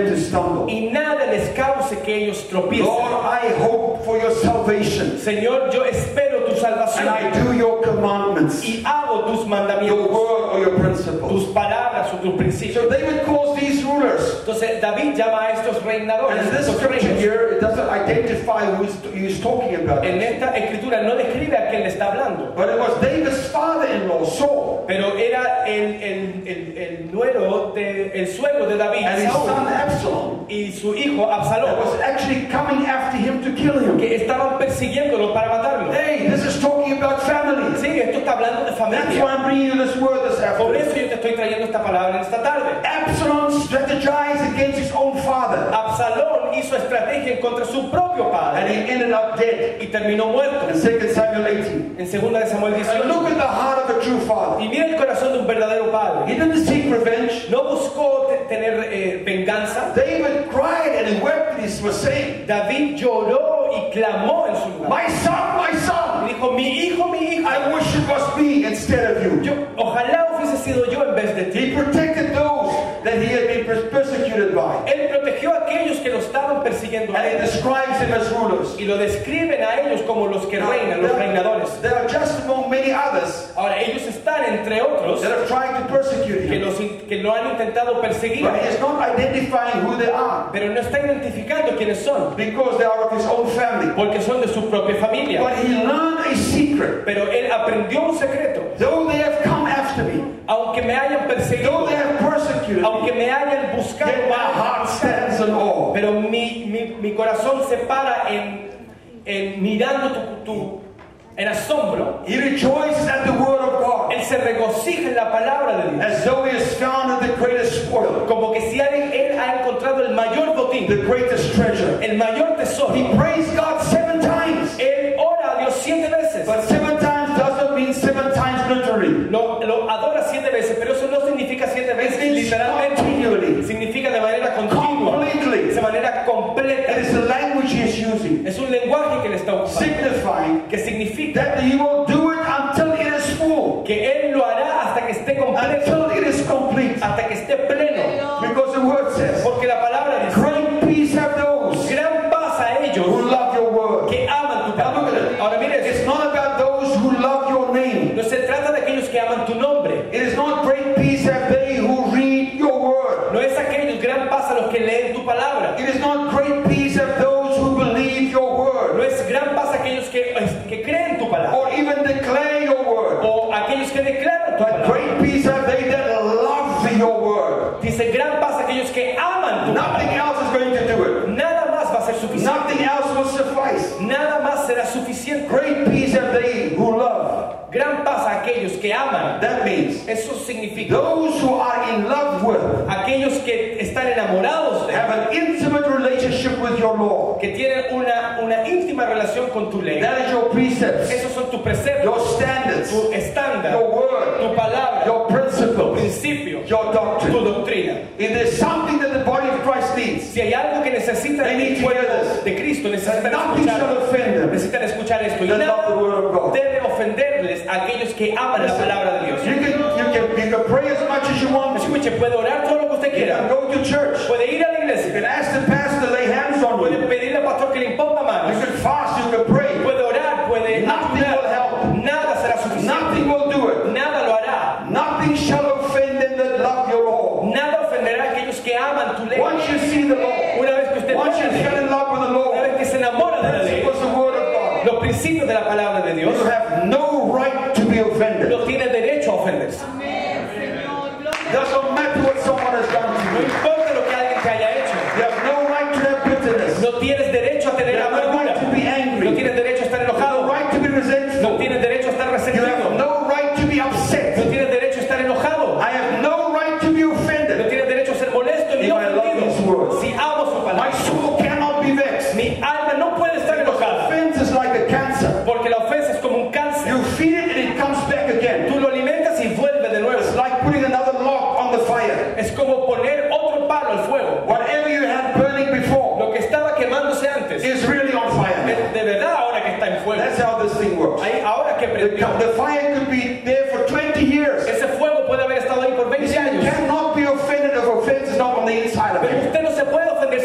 Speaker 4: stumble.
Speaker 5: y nada les cause que ellos tropiecen.
Speaker 4: Lord, I hope for your salvation.
Speaker 5: Señor, yo espero tu salvación
Speaker 4: And I do your commandments,
Speaker 5: y hago tus
Speaker 4: your
Speaker 5: mandamientos,
Speaker 4: word or your principles.
Speaker 5: tus palabras o tus principios.
Speaker 4: So David calls these rulers.
Speaker 5: Entonces David llama a estos reinadores,
Speaker 4: And in this
Speaker 5: estos
Speaker 4: scripture
Speaker 5: reyes.
Speaker 4: here, it doesn't identify who he's, who's talking about.
Speaker 5: En esta escritura no describe a quién le está hablando,
Speaker 4: But it was David's father-in-law, Saul,
Speaker 5: pero era el, el, el, el nuero, de, el suegro de David,
Speaker 4: and his
Speaker 5: Saúl,
Speaker 4: son Absalom,
Speaker 5: y su hijo
Speaker 4: that
Speaker 5: Absalón,
Speaker 4: was actually coming after him to kill him.
Speaker 5: que estaban persiguiéndolo para matarlo.
Speaker 4: Hey, this is talking about family.
Speaker 5: Sí, esto está hablando de
Speaker 4: That's
Speaker 5: familia.
Speaker 4: why I'm bringing you this word this
Speaker 5: Por
Speaker 4: afternoon.
Speaker 5: eso yo te estoy trayendo esta palabra en esta tarde.
Speaker 4: Absalom strategized against his own father,
Speaker 5: Absalón hizo estrategia contra su propio
Speaker 4: and
Speaker 5: padre
Speaker 4: he ended up dead.
Speaker 5: y terminó muerto.
Speaker 4: In Second Samuel eighteen.
Speaker 5: En segunda de Samuel
Speaker 4: And
Speaker 5: dieciocho.
Speaker 4: look at the heart of a true father.
Speaker 5: Y mira el corazón de un verdadero
Speaker 4: He
Speaker 5: padre.
Speaker 4: didn't seek revenge.
Speaker 5: No buscó te- tener eh, venganza.
Speaker 4: David cried and he wept and he was saying,
Speaker 5: David lloró y clamó en su lugar.
Speaker 4: "My son, my
Speaker 5: Y
Speaker 4: son,
Speaker 5: dijo, mi hijo, mi hijo.
Speaker 4: I wish it was me instead of you."
Speaker 5: Yo, ojalá hubiese sido yo en vez de ti.
Speaker 4: He protected those that he had been per- persecuted by.
Speaker 5: Él protegió a aquellos que lo estaban persiguiendo a
Speaker 4: And he
Speaker 5: él.
Speaker 4: describes him as rulers.
Speaker 5: Y lo describen a ellos como los que reinan, los reinadores.
Speaker 4: There are just among many others
Speaker 5: Ahora, ellos están entre otros
Speaker 4: that have tried to persecute
Speaker 5: que,
Speaker 4: him.
Speaker 5: los, in- que lo han intentado perseguir,
Speaker 4: But he is not identifying who they are
Speaker 5: pero no está identificando quiénes son,
Speaker 4: because they are of his own family.
Speaker 5: porque son de su propia familia.
Speaker 4: But he learned a secret.
Speaker 5: Pero él aprendió un secreto.
Speaker 4: Though they have come after me,
Speaker 5: Aunque me hayan
Speaker 4: though
Speaker 5: perseguido,
Speaker 4: they have persecuted me,
Speaker 5: aunque me hayan buscado,
Speaker 4: yet my heart stands in awe.
Speaker 5: pero mi, mi, mi corazón se para en, en mirando tu, tu, en asombro.
Speaker 4: He rejoices at the word of God,
Speaker 5: Él se regocija en la palabra de Dios,
Speaker 4: as though he has found the greatest spoil,
Speaker 5: como que si alguien- él ha encontrado el mayor botín,
Speaker 4: the greatest treasure.
Speaker 5: el mayor tesoro.
Speaker 4: He praised God seven times,
Speaker 5: Él ora a Dios siete veces.
Speaker 4: but seven times doesn't mean seven times literally.
Speaker 5: Lo, lo adora siete veces, pero eso no significa siete veces
Speaker 4: It means
Speaker 5: literalmente.
Speaker 4: continually,
Speaker 5: Significa de manera continua,
Speaker 4: completely.
Speaker 5: de manera completa.
Speaker 4: It is the language he is using,
Speaker 5: Es un lenguaje que le está ocupando,
Speaker 4: signifying
Speaker 5: que significa
Speaker 4: that he will do it until it is full,
Speaker 5: que Él lo hará hasta que esté completo,
Speaker 4: until it is complete.
Speaker 5: hasta que esté pleno.
Speaker 4: Because the word says,
Speaker 5: Porque la palabra dice,
Speaker 4: great peace have those
Speaker 5: gran paz a
Speaker 4: who
Speaker 5: ellos
Speaker 4: love your word.
Speaker 5: que aman tu
Speaker 4: Now look
Speaker 5: palabra.
Speaker 4: at it.
Speaker 5: Ahora mire,
Speaker 4: It's not about those who love your name.
Speaker 5: no se trata de aquellos que aman tu nombre.
Speaker 4: It is not great peace have they who read your word.
Speaker 5: No es aquellos gran paz a los que leen tu palabra.
Speaker 4: It is not great peace have those who believe your word,
Speaker 5: No es gran paz aquellos que, que creen tu palabra.
Speaker 4: or even declare your word.
Speaker 5: O aquellos que declaran tu
Speaker 4: But
Speaker 5: palabra.
Speaker 4: great peace have they that love your word.
Speaker 5: Dice gran paz aquellos que aman tu
Speaker 4: Nothing
Speaker 5: palabra.
Speaker 4: else is going to do it.
Speaker 5: Nada más va a ser suficiente.
Speaker 4: Nothing else will suffice.
Speaker 5: Nada más será suficiente.
Speaker 4: Great peace have they who love.
Speaker 5: Gran paz a aquellos que aman.
Speaker 4: That means
Speaker 5: Eso significa
Speaker 4: those who are in love with
Speaker 5: aquellos que están enamorados de,
Speaker 4: have an intimate relationship with your law.
Speaker 5: que tienen una, una íntima relación con tu ley.
Speaker 4: That is your precepts,
Speaker 5: Esos son tus preceptos,
Speaker 4: your standards,
Speaker 5: tu estándar,
Speaker 4: your word,
Speaker 5: tu palabra,
Speaker 4: your
Speaker 5: tu
Speaker 4: principles,
Speaker 5: principio,
Speaker 4: your
Speaker 5: tu
Speaker 4: doctrine.
Speaker 5: doctrina.
Speaker 4: If there's something that the body of Christ needs,
Speaker 5: Si hay algo que necesita
Speaker 4: They need
Speaker 5: el
Speaker 4: to hear
Speaker 5: cuerpo
Speaker 4: this.
Speaker 5: de Cristo, necesitan
Speaker 4: nothing shall
Speaker 5: escuchar,
Speaker 4: offend them
Speaker 5: necesitan escuchar esto. Y
Speaker 4: that love the
Speaker 5: nada
Speaker 4: word of God.
Speaker 5: debe ofenderles a aquellos que aman la palabra de Dios.
Speaker 4: You can, you can, you can pray as much as you want to.
Speaker 5: Escuche, puede orar todo lo que usted
Speaker 4: You can
Speaker 5: quiera,
Speaker 4: go to church.
Speaker 5: puede ir a la
Speaker 4: You
Speaker 5: iglesia,
Speaker 4: can ask the pastor to lay hands on
Speaker 5: puede
Speaker 4: you.
Speaker 5: pedirle al pastor que le imponga
Speaker 4: You
Speaker 5: manos,
Speaker 4: can fast, you can pray.
Speaker 5: puede orar, puede
Speaker 4: Nothing will
Speaker 5: ayudar,
Speaker 4: help.
Speaker 5: nada será suficiente,
Speaker 4: Nothing will do it.
Speaker 5: nada lo hará,
Speaker 4: Nothing shall offend them that love your law.
Speaker 5: nada ofenderá a aquellos que aman tu ley.
Speaker 4: Once you see the law,
Speaker 5: Una vez que usted
Speaker 4: once you
Speaker 5: vea la
Speaker 4: fell
Speaker 5: ley,
Speaker 4: in love with the law,
Speaker 5: una vez que se enamora de la ley,
Speaker 4: principles of the word of God,
Speaker 5: los principios de la palabra de Dios,
Speaker 4: you have no right to be offended.
Speaker 5: no tiene derecho a ofenderse.
Speaker 4: Doesn't matter what someone has done to
Speaker 5: No
Speaker 4: you.
Speaker 5: importa lo que alguien te haya hecho,
Speaker 4: You have no right to have bitterness.
Speaker 5: no tienes derecho a
Speaker 4: You
Speaker 5: tener
Speaker 4: have no
Speaker 5: amargura,
Speaker 4: right to be
Speaker 5: no
Speaker 4: angry.
Speaker 5: tienes derecho a estar
Speaker 4: You have no
Speaker 5: enojado,
Speaker 4: right to be
Speaker 5: no
Speaker 4: resentful.
Speaker 5: tienes derecho a estar
Speaker 4: You
Speaker 5: resentido,
Speaker 4: have no right to be
Speaker 5: no
Speaker 4: upset.
Speaker 5: tienes derecho a estar enojado,
Speaker 4: I have no right to be
Speaker 5: no
Speaker 4: offended.
Speaker 5: tienes derecho a ser molesto ni
Speaker 4: If I love
Speaker 5: ofendido.
Speaker 4: these words.
Speaker 5: Si amo su
Speaker 4: My
Speaker 5: palabra,
Speaker 4: soul cannot be vexed.
Speaker 5: mi alma no puede estar enojada,
Speaker 4: Offense is like a cancer.
Speaker 5: porque la ofensa es como un cáncer.
Speaker 4: You feed it and it comes back again.
Speaker 5: Tú lo alimentas y vuelve de nuevo.
Speaker 4: It's like putting another log on the fire.
Speaker 5: Es como poner otro palo al fuego.
Speaker 4: Whatever you had burning before
Speaker 5: Lo que estaba quemándose antes,
Speaker 4: is really on fire now.
Speaker 5: es de verdad ahora que está en fuego.
Speaker 4: That's how this thing works.
Speaker 5: Ahí, ahora que
Speaker 4: The,
Speaker 5: prendió,
Speaker 4: the fire could be there for twenty years.
Speaker 5: ese fuego puede haber estado ahí por
Speaker 4: You
Speaker 5: veinte
Speaker 4: see, you
Speaker 5: años.
Speaker 4: cannot be offended if offense is not on the inside of
Speaker 5: Pero
Speaker 4: you.
Speaker 5: usted no se puede ofender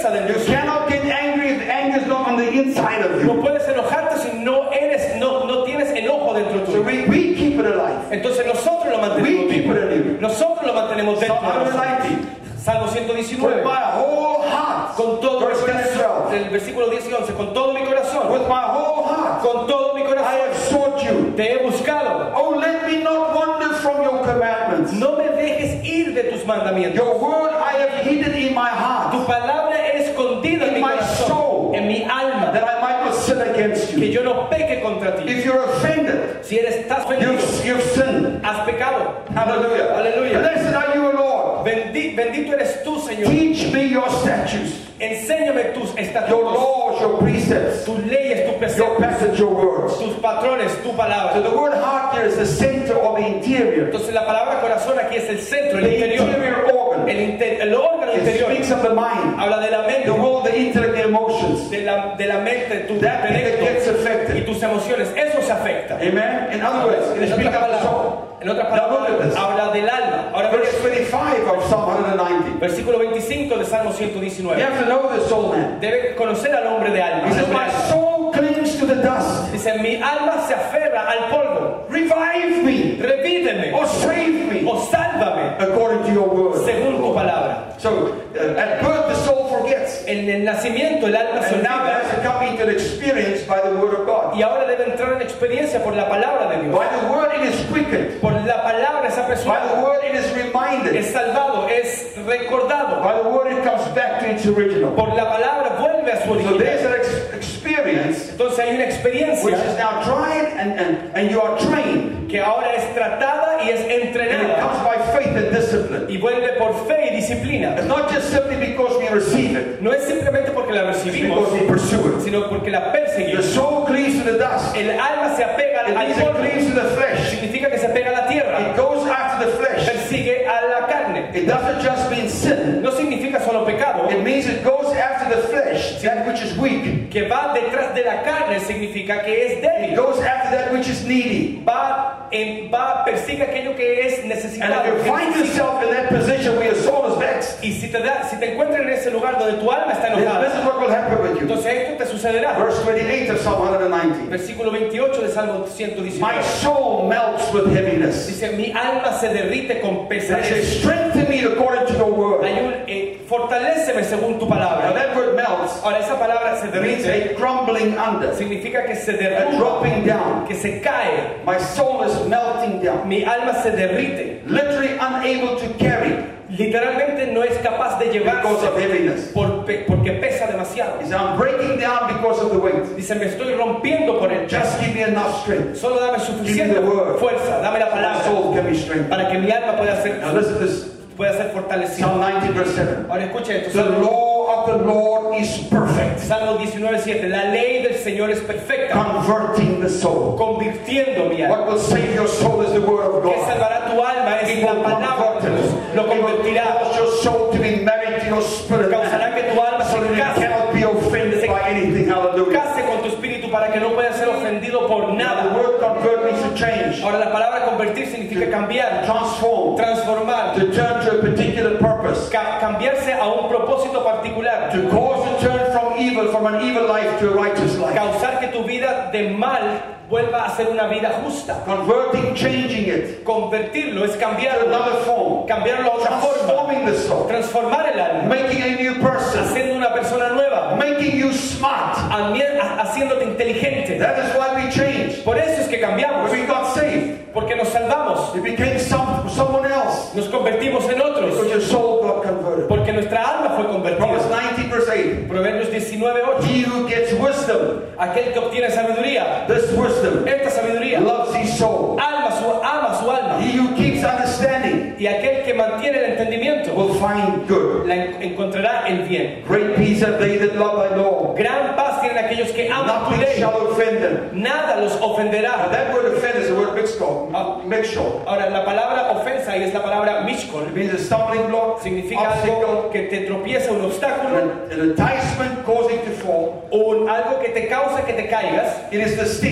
Speaker 5: piensa dentro
Speaker 4: You
Speaker 5: de ti.
Speaker 4: cannot get angry if anger is not on the inside of
Speaker 5: No
Speaker 4: you.
Speaker 5: puedes enojarte si no eres, no, no tienes enojo dentro
Speaker 4: So
Speaker 5: tuyo.
Speaker 4: we, we keep it alive.
Speaker 5: Entonces nosotros lo
Speaker 4: We
Speaker 5: mantenemos
Speaker 4: keep
Speaker 5: vivo.
Speaker 4: it alive.
Speaker 5: Nosotros lo mantenemos
Speaker 4: Psalm
Speaker 5: dentro de
Speaker 4: one
Speaker 5: nosotros.
Speaker 4: ninety.
Speaker 5: Salmo ciento diecinueve.
Speaker 4: With my whole heart.
Speaker 5: Con todo mi
Speaker 4: Verse ten and
Speaker 5: corazón.
Speaker 4: twelve.
Speaker 5: El versículo diez y once. Con todo mi corazón.
Speaker 4: With my whole heart.
Speaker 5: Con todo mi
Speaker 4: I
Speaker 5: corazón.
Speaker 4: have sought you.
Speaker 5: Te he buscado.
Speaker 4: Oh, let me not wander from your commandments.
Speaker 5: No me dejes ir de tus mandamientos.
Speaker 4: Your word I have hidden in my
Speaker 5: Tu
Speaker 4: heart,
Speaker 5: palabra es escondida en mi
Speaker 4: In my
Speaker 5: corazón,
Speaker 4: soul.
Speaker 5: en mi alma,
Speaker 4: that I might not sin against
Speaker 5: que
Speaker 4: you.
Speaker 5: yo no peque contra ti.
Speaker 4: If you're offended,
Speaker 5: Si eres estás ofendido,
Speaker 4: you've, you've sinned.
Speaker 5: has pecado.
Speaker 4: Hallelujah.
Speaker 5: Hallelujah.
Speaker 4: Blessed are you, O Lord.
Speaker 5: Bendi- bendito eres tú, Señor.
Speaker 4: Teach me your statutes,
Speaker 5: Enséñame tus
Speaker 4: your
Speaker 5: estatutos,
Speaker 4: laws, your precepts,
Speaker 5: tus leyes, tus
Speaker 4: your
Speaker 5: preceptos,
Speaker 4: passage, your words.
Speaker 5: tus patrones, tu
Speaker 4: So
Speaker 5: palabra.
Speaker 4: the word heart here is the center of the interior,
Speaker 5: Entonces la palabra corazón aquí es el centro, el
Speaker 4: the
Speaker 5: interior,
Speaker 4: interior organ.
Speaker 5: el, inter- el órgano
Speaker 4: It
Speaker 5: interior.
Speaker 4: speaks of the mind,
Speaker 5: Habla de la mente,
Speaker 4: the will, the intellect, the emotions.
Speaker 5: de la, de la mente, tu
Speaker 4: That that gets
Speaker 5: intelecto y
Speaker 4: affected.
Speaker 5: tus emociones. Eso se afecta.
Speaker 4: Amen. In other words, it
Speaker 5: En
Speaker 4: speaks
Speaker 5: otras
Speaker 4: of the
Speaker 5: palabras,
Speaker 4: soul.
Speaker 5: en otras
Speaker 4: Now look at
Speaker 5: palabras
Speaker 4: this.
Speaker 5: habla del alma. Ahora
Speaker 4: Verse
Speaker 5: verse,
Speaker 4: twenty-five of Psalm one ninety.
Speaker 5: versículo veinticinco de Salmo ciento
Speaker 4: You
Speaker 5: diecinueve.
Speaker 4: have to know the soul man.
Speaker 5: Debe conocer al hombre de alma.
Speaker 4: He says,
Speaker 5: al hombre
Speaker 4: my
Speaker 5: de alma.
Speaker 4: soul clings to the dust.
Speaker 5: Dice, mi alma se aferra al polvo.
Speaker 4: Revive me
Speaker 5: Revíveme
Speaker 4: or save me
Speaker 5: o sálvame
Speaker 4: according to your word.
Speaker 5: según tu palabra.
Speaker 4: So uh, at birth the soul forgets.
Speaker 5: En el nacimiento el alma se
Speaker 4: And now it
Speaker 5: olvida
Speaker 4: has to come into the experience by the word of God.
Speaker 5: y ahora debe entrar en experiencia por la palabra de Dios.
Speaker 4: By the word it is quickened.
Speaker 5: Por la palabra esa
Speaker 4: By the
Speaker 5: persona
Speaker 4: word it is reminded.
Speaker 5: es salvado, es recordado.
Speaker 4: By the word it comes back to its original.
Speaker 5: Por la palabra vuelve a su
Speaker 4: So there's
Speaker 5: original.
Speaker 4: an ex- experience
Speaker 5: Entonces hay una
Speaker 4: which
Speaker 5: experiencia
Speaker 4: is now tried and, and, and you are trained.
Speaker 5: que ahora es tratada y es
Speaker 4: And it
Speaker 5: entrenada
Speaker 4: comes by faith and discipline.
Speaker 5: y vuelve por fe y disciplina.
Speaker 4: It's not just simply because we receive it,
Speaker 5: No es simplemente porque la
Speaker 4: it's
Speaker 5: recibimos,
Speaker 4: because we pursue it.
Speaker 5: sino porque la
Speaker 4: The
Speaker 5: perseguimos.
Speaker 4: soul cleaves to the dust.
Speaker 5: El alma se apega
Speaker 4: It
Speaker 5: al
Speaker 4: means it
Speaker 5: polvo,
Speaker 4: cleaves to the flesh.
Speaker 5: significa que se pega a la tierra,
Speaker 4: It goes after the flesh.
Speaker 5: persigue a la carne.
Speaker 4: It doesn't just mean sin.
Speaker 5: No significa solo pecado,
Speaker 4: It means it goes after the flesh, that which is weak.
Speaker 5: que va detrás de la carne significa que es
Speaker 4: It
Speaker 5: débil.
Speaker 4: goes after that which is needy.
Speaker 5: Va, en, va persigue aquello que es
Speaker 4: And
Speaker 5: necesitado.
Speaker 4: if you
Speaker 5: que
Speaker 4: find
Speaker 5: necesita.
Speaker 4: yourself in that position where your soul is vexed,
Speaker 5: Y si te, da, si te encuentras en ese lugar donde tu alma está
Speaker 4: then this
Speaker 5: enojada,
Speaker 4: is what will happen with you.
Speaker 5: entonces esto te sucederá.
Speaker 4: Verse twenty-eight of Psalm one ninety.
Speaker 5: Versículo veintiocho de Salmo ciento
Speaker 4: My
Speaker 5: diecinueve.
Speaker 4: soul melts with heaviness.
Speaker 5: Dice, mi alma se derrite con
Speaker 4: And I say,
Speaker 5: pesadez.
Speaker 4: strengthen me according to your word.
Speaker 5: Hay un, eh, fortaléceme según tu
Speaker 4: Now
Speaker 5: palabra.
Speaker 4: that word melts
Speaker 5: Ahora esa palabra se
Speaker 4: means
Speaker 5: derrite,
Speaker 4: a crumbling under,
Speaker 5: significa que se
Speaker 4: a
Speaker 5: derrumba,
Speaker 4: dropping down.
Speaker 5: que se cae.
Speaker 4: My soul is melting down.
Speaker 5: Mi alma se derrite.
Speaker 4: Literally unable to carry
Speaker 5: Literalmente no es capaz de
Speaker 4: because of
Speaker 5: llevarse
Speaker 4: heaviness.
Speaker 5: por pe- porque pesa demasiado.
Speaker 4: He said, I'm breaking down because of the weight.
Speaker 5: Dice, me estoy rompiendo por el
Speaker 4: Just give me enough strength.
Speaker 5: Solo dame suficiente
Speaker 4: Give me the word.
Speaker 5: fuerza, dame la
Speaker 4: My
Speaker 5: palabra
Speaker 4: soul can be strengthened.
Speaker 5: para que mi alma pueda ser,
Speaker 4: Now listen to this.
Speaker 5: pueda ser fortalecida.
Speaker 4: Psalm ninety verse seven.
Speaker 5: Ahora escucha esto.
Speaker 4: The
Speaker 5: Salmo,
Speaker 4: law of the Lord is perfect,
Speaker 5: Salmo diecinueve siete. La ley del Señor es perfecta,
Speaker 4: converting the soul.
Speaker 5: convirtiendo mi alma.
Speaker 4: What will save your soul is the word of
Speaker 5: Que
Speaker 4: God.
Speaker 5: salvará tu alma es
Speaker 4: It
Speaker 5: la
Speaker 4: will
Speaker 5: palabra de
Speaker 4: convert
Speaker 5: Dios.
Speaker 4: it.
Speaker 5: Lo
Speaker 4: It will
Speaker 5: convertirá.
Speaker 4: cause your soul to be married to your spirit,
Speaker 5: Causará que tu alma
Speaker 4: so
Speaker 5: se
Speaker 4: that it
Speaker 5: case,
Speaker 4: cannot be offended by anything. Hallelujah.
Speaker 5: case con tu espíritu para que no pueda ser ofendido por
Speaker 4: Now the
Speaker 5: nada.
Speaker 4: word convert means to change,
Speaker 5: Ahora la palabra convertir significa cambiar,
Speaker 4: transform,
Speaker 5: transformar,
Speaker 4: to turn to a particular purpose,
Speaker 5: ca- cambiarse a un propósito particular,
Speaker 4: to cause a turn from evil, from an evil life to a righteous life.
Speaker 5: causar que tu vida de mal vuelva a ser una vida justa.
Speaker 4: Converting, changing it
Speaker 5: Convertirlo es
Speaker 4: to
Speaker 5: cambiarlo,
Speaker 4: another form,
Speaker 5: cambiarlo a otra forma,
Speaker 4: transforming the soul,
Speaker 5: transformar el alma,
Speaker 4: making a new person,
Speaker 5: haciendo una persona nueva,
Speaker 4: making you smart.
Speaker 5: amie- ha- haciéndote inteligente.
Speaker 4: That is why we changed.
Speaker 5: Por eso es que cambiamos,
Speaker 4: When we got saved,
Speaker 5: porque nos salvamos,
Speaker 4: we became some, someone else
Speaker 5: nos convertimos en otros,
Speaker 4: because your soul got converted.
Speaker 5: porque nuestra alma fue
Speaker 4: Proverbs
Speaker 5: convertida.
Speaker 4: ninety verse eight.
Speaker 5: Proverbios diecinueve ocho.
Speaker 4: He who gets wisdom,
Speaker 5: Aquel que obtiene sabiduría,
Speaker 4: this wisdom,
Speaker 5: esta sabiduría,
Speaker 4: loves his soul.
Speaker 5: alma su, ama su alma.
Speaker 4: He who keeps understanding
Speaker 5: Y aquel que mantiene el entendimiento,
Speaker 4: will find good.
Speaker 5: la en- encontrará el bien.
Speaker 4: Great peace have they that love thy law.
Speaker 5: Gran paz tienen aquellos que aman tu
Speaker 4: Nothing
Speaker 5: ley.
Speaker 4: shall offend them.
Speaker 5: Nada los
Speaker 4: Now
Speaker 5: ofenderá.
Speaker 4: that word offend is the word mixed-up.
Speaker 5: Ah.
Speaker 4: Mixture.
Speaker 5: Ahora, la palabra ofensa y es la palabra mishkol.
Speaker 4: It means a stumbling block,
Speaker 5: Significa
Speaker 4: obstacle,
Speaker 5: algo que te tropieza, un obstáculo,
Speaker 4: an, an enticement causing to fall.
Speaker 5: o un, algo que te causa que te caigas.
Speaker 4: It is the stick.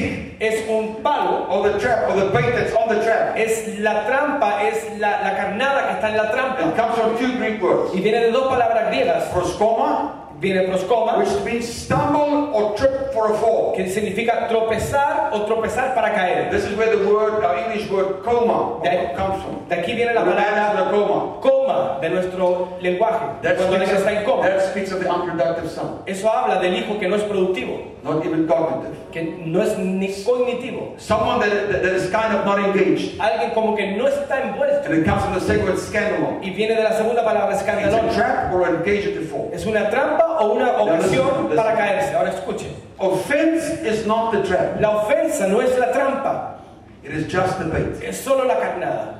Speaker 5: es un palo,
Speaker 4: or the trap, or the bait that's on the trap.
Speaker 5: es la trampa, es la, la carnada que está en la
Speaker 4: It
Speaker 5: trampa.
Speaker 4: comes from two Greek words.
Speaker 5: Y viene de dos palabras griegas.
Speaker 4: Proskoma,
Speaker 5: Viene proscoma,
Speaker 4: which means stumble or trip for a fall.
Speaker 5: que significa tropezar o tropezar para caer.
Speaker 4: This is where the word, our English word coma,
Speaker 5: De,
Speaker 4: comes from.
Speaker 5: de aquí viene la
Speaker 4: The man is in
Speaker 5: palabra
Speaker 4: a coma.
Speaker 5: coma de nuestro lenguaje.
Speaker 4: That
Speaker 5: Cuando alguien
Speaker 4: speaks,
Speaker 5: está en
Speaker 4: of,
Speaker 5: coma.
Speaker 4: that speaks of the unproductive son,
Speaker 5: Eso habla del hijo que no es productivo,
Speaker 4: not even cognitive.
Speaker 5: que no es ni cognitivo.
Speaker 4: Someone that, that, that is kind of not engaged.
Speaker 5: Alguien como que no está envuelto.
Speaker 4: And it comes from the second word, scandalon.
Speaker 5: Y viene de la segunda palabra,
Speaker 4: It's
Speaker 5: escandalón.
Speaker 4: a trap or engaged to fall.
Speaker 5: Es una trampa o una ocasión
Speaker 4: listen.
Speaker 5: para caerse. Ahora escuchen.
Speaker 4: Offense is not the trap.
Speaker 5: La ofensa no es la trampa,
Speaker 4: It is just the bait.
Speaker 5: es solo la carnada.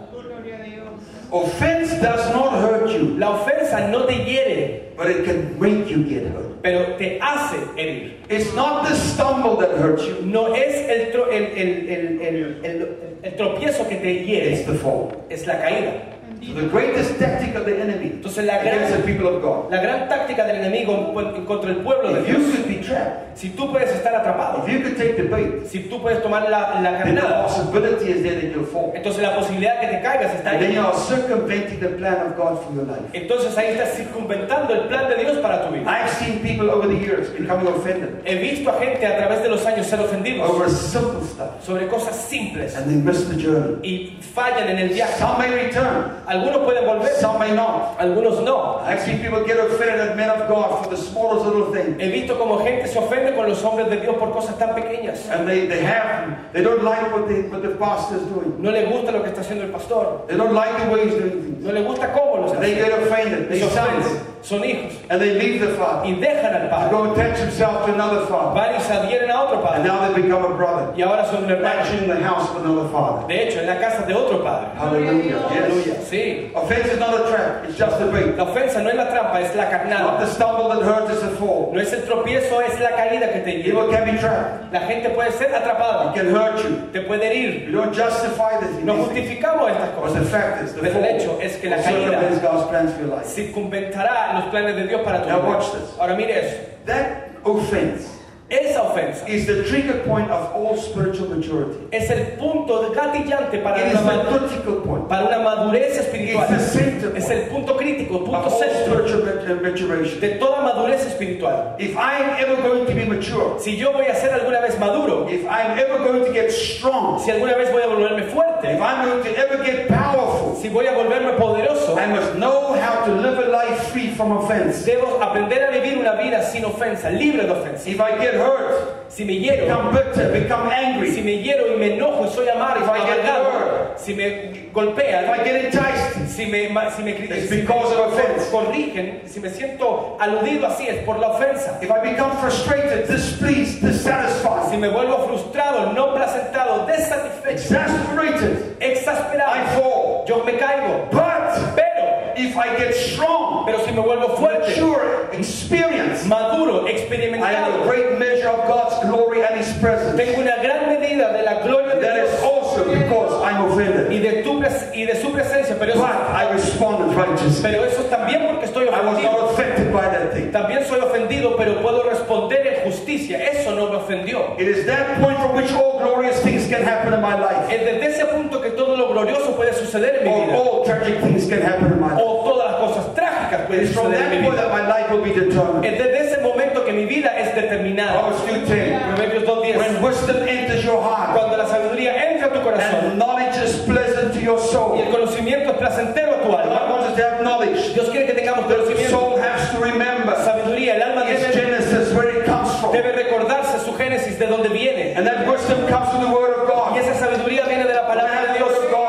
Speaker 4: Offense does not hurt you,
Speaker 5: La ofensa no te hiere,
Speaker 4: but it can make you get hurt.
Speaker 5: pero te hace herir.
Speaker 4: It's not the stumble that hurts you,
Speaker 5: No es el, tro- el, el, el, el, el, el tropiezo que te
Speaker 4: it's
Speaker 5: hiere,
Speaker 4: the fall.
Speaker 5: es la caída.
Speaker 4: So the greatest tactic of the enemy
Speaker 5: Entonces la
Speaker 4: against the
Speaker 5: gran,
Speaker 4: people of God.
Speaker 5: la gran táctica del enemigo en- en contra el pueblo de
Speaker 4: If you
Speaker 5: Dios,
Speaker 4: could be trapped,
Speaker 5: si tú puedes estar atrapado,
Speaker 4: if you could take the bait,
Speaker 5: si tú puedes tomar la, la
Speaker 4: then the
Speaker 5: carnada,
Speaker 4: possibility is there that you'll fall.
Speaker 5: entonces la posibilidad de que te caigas está
Speaker 4: And then
Speaker 5: ahí.
Speaker 4: you are circumventing the plan of God for your life.
Speaker 5: Entonces ahí estás circunventando el plan de Dios para tu vida.
Speaker 4: I've seen people over the years becoming offended
Speaker 5: He visto a gente a través de los años ser ofendidos
Speaker 4: over simple stuff,
Speaker 5: sobre cosas simples
Speaker 4: and they miss the journey.
Speaker 5: y fallan en el viaje.
Speaker 4: Some may return,
Speaker 5: Algunos pueden volver,
Speaker 4: some may not.
Speaker 5: algunos no.
Speaker 4: I've seen people get offended at men of God for the smallest little thing.
Speaker 5: He visto como gente se ofende con los hombres de Dios por cosas tan pequeñas.
Speaker 4: And they, they have, they don't like what, they, what the pastor is doing.
Speaker 5: No le gusta lo que está haciendo el pastor.
Speaker 4: They don't like the way he's doing things.
Speaker 5: No le gusta cómo lo está
Speaker 4: And they get
Speaker 5: haciendo.
Speaker 4: offended. They
Speaker 5: Se ofenden.
Speaker 4: sons.
Speaker 5: Son hijos.
Speaker 4: And they leave the father.
Speaker 5: Y dejan al
Speaker 4: To
Speaker 5: padre.
Speaker 4: go attach himself to another father.
Speaker 5: Van y se adhieren a otro
Speaker 4: And
Speaker 5: padre.
Speaker 4: now they become a brother.
Speaker 5: Y ahora son un hermano.
Speaker 4: Actually in the house of another father.
Speaker 5: De hecho, en la casa de otro padre.
Speaker 4: Hallelujah.
Speaker 5: Aleluya.
Speaker 4: Yes.
Speaker 5: Sí.
Speaker 4: Offense is not a trap. It's just a bait.
Speaker 5: La ofensa no es la trampa, es la
Speaker 4: Not
Speaker 5: carnada.
Speaker 4: the stumble that hurts, it's a fall.
Speaker 5: No es el tropiezo, es la caída que te
Speaker 4: People
Speaker 5: lleva.
Speaker 4: can be trapped.
Speaker 5: La gente puede ser
Speaker 4: It
Speaker 5: atrapada,
Speaker 4: can hurt you.
Speaker 5: te puede herir.
Speaker 4: You don't justify this.
Speaker 5: No justificamos estas
Speaker 4: But the
Speaker 5: cosas.
Speaker 4: fact is, the
Speaker 5: Pero
Speaker 4: fall
Speaker 5: el hecho es que la
Speaker 4: will circumvent
Speaker 5: caída
Speaker 4: God's plans for your life.
Speaker 5: circunventará los planes de Dios para tu
Speaker 4: Now
Speaker 5: vida.
Speaker 4: watch this.
Speaker 5: Ahora mire eso.
Speaker 4: That offense
Speaker 5: Esa ofensa
Speaker 4: is the trigger point of all spiritual maturity.
Speaker 5: es el punto gatillante para
Speaker 4: It is
Speaker 5: una,
Speaker 4: the
Speaker 5: madu-
Speaker 4: critical point
Speaker 5: para una madurez espiritual.
Speaker 4: It's the center
Speaker 5: Es el punto crítico, el
Speaker 4: of
Speaker 5: punto
Speaker 4: all
Speaker 5: centro
Speaker 4: spiritual mat- maturation.
Speaker 5: de toda madurez espiritual.
Speaker 4: If I am ever going to be mature,
Speaker 5: Si yo voy a ser alguna vez maduro,
Speaker 4: if I am ever going to get strong,
Speaker 5: si alguna vez voy a volverme fuerte,
Speaker 4: if I'm going to ever get powerful,
Speaker 5: si voy a volverme poderoso,
Speaker 4: I must know how to live a life free from offense.
Speaker 5: debo aprender a vivir una vida sin ofensa, libre de ofensa.
Speaker 4: If I get hurt,
Speaker 5: Si me hiero,
Speaker 4: become bitter, become
Speaker 5: si
Speaker 4: angry,
Speaker 5: me hiero y me enojo y soy amargo,
Speaker 4: If I get
Speaker 5: amargado,
Speaker 4: hurt,
Speaker 5: si me
Speaker 4: if
Speaker 5: golpean,
Speaker 4: I get enticed,
Speaker 5: si me, ma- si me, cri-
Speaker 4: it's
Speaker 5: si me
Speaker 4: because of offense.
Speaker 5: corrigen, si me siento aludido así es por la ofensa.
Speaker 4: If I become frustrated, displeased,
Speaker 5: Si
Speaker 4: dissatisfied,
Speaker 5: me vuelvo frustrado, no placentado, desatisfecho,
Speaker 4: exasperated, I
Speaker 5: exasperado,
Speaker 4: fall.
Speaker 5: yo me caigo.
Speaker 4: But
Speaker 5: Pero,
Speaker 4: if I get strong,
Speaker 5: pero si me vuelvo fuerte,
Speaker 4: mature, experienced,
Speaker 5: maduro,
Speaker 4: I have a
Speaker 5: experimentado,
Speaker 4: great measure of God's glory and His presence.
Speaker 5: tengo una gran medida de la gloria de
Speaker 4: That is
Speaker 5: Dios
Speaker 4: also because I'm offended.
Speaker 5: y de, tu pres- y de su presencia, pero eso,
Speaker 4: But I responded righteously.
Speaker 5: pero eso también porque estoy
Speaker 4: I was
Speaker 5: ofendido.
Speaker 4: not affected by that thing.
Speaker 5: También soy ofendido, pero puedo responder en justicia. Eso no me ofendió.
Speaker 4: It is that point from which all glorious things can happen in my life.
Speaker 5: Es desde ese punto que todo lo glorioso puede suceder en mi
Speaker 4: Or
Speaker 5: vida.
Speaker 4: all tragic things can happen in my life.
Speaker 5: O todas las cosas trágicas
Speaker 4: It
Speaker 5: pueden
Speaker 4: is from
Speaker 5: suceder
Speaker 4: that
Speaker 5: en mi
Speaker 4: point
Speaker 5: vida.
Speaker 4: that my life will be determined.
Speaker 5: Es desde ese momento que mi vida es determinada.
Speaker 4: Proverbs two ten.
Speaker 5: Proverbios dos diez.
Speaker 4: When wisdom enters your heart
Speaker 5: Cuando la sabiduría entra a tu corazón
Speaker 4: and knowledge is pleasant to your soul.
Speaker 5: y el conocimiento es placentero a tu
Speaker 4: God
Speaker 5: alma,
Speaker 4: wants us to have knowledge.
Speaker 5: Dios quiere que tengamos
Speaker 4: The
Speaker 5: conocimiento.
Speaker 4: soul has to remember
Speaker 5: Sabiduría, el alma
Speaker 4: its
Speaker 5: debe,
Speaker 4: genesis, where it comes from.
Speaker 5: debe recordarse su génesis, de dónde viene.
Speaker 4: And that wisdom comes from the Word of
Speaker 5: Y
Speaker 4: God.
Speaker 5: esa sabiduría viene de la palabra de Dios.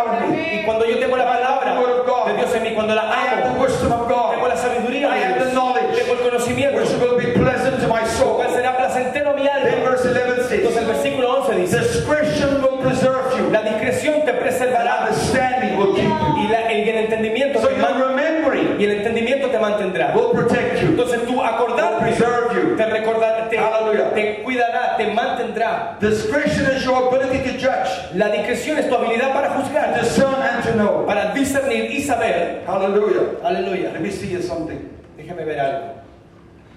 Speaker 5: Y cuando yo tengo la palabra de Dios en mí, cuando la
Speaker 4: I have the
Speaker 5: amo,
Speaker 4: wisdom of
Speaker 5: tengo
Speaker 4: God,
Speaker 5: la sabiduría
Speaker 4: I
Speaker 5: de
Speaker 4: have the
Speaker 5: Dios,
Speaker 4: knowledge,
Speaker 5: tengo el conocimiento,
Speaker 4: which will be pleasant to my soul.
Speaker 5: cual será placentero a mi
Speaker 4: Then
Speaker 5: alma.
Speaker 4: verse eleven
Speaker 5: Entonces el
Speaker 4: says,
Speaker 5: versículo once dice,
Speaker 4: discretion will preserve you,
Speaker 5: la discreción te
Speaker 4: and
Speaker 5: preservará
Speaker 4: understanding will keep you.
Speaker 5: y, la- y el entendimiento
Speaker 4: So
Speaker 5: te
Speaker 4: your
Speaker 5: man-
Speaker 4: remembering
Speaker 5: y el entendimiento te mantendrá.
Speaker 4: will protect you,
Speaker 5: Entonces tu
Speaker 4: will
Speaker 5: acordarte
Speaker 4: preserve you.
Speaker 5: te recordará, te,
Speaker 4: Hallelujah.
Speaker 5: te cuidará, te mantendrá.
Speaker 4: Discretion is your ability to judge,
Speaker 5: La discreción es tu habilidad para juzgar,
Speaker 4: discern, and to know.
Speaker 5: para discernir y saber.
Speaker 4: Hallelujah.
Speaker 5: Aleluya.
Speaker 4: Let me see you something.
Speaker 5: Déjame ver algo.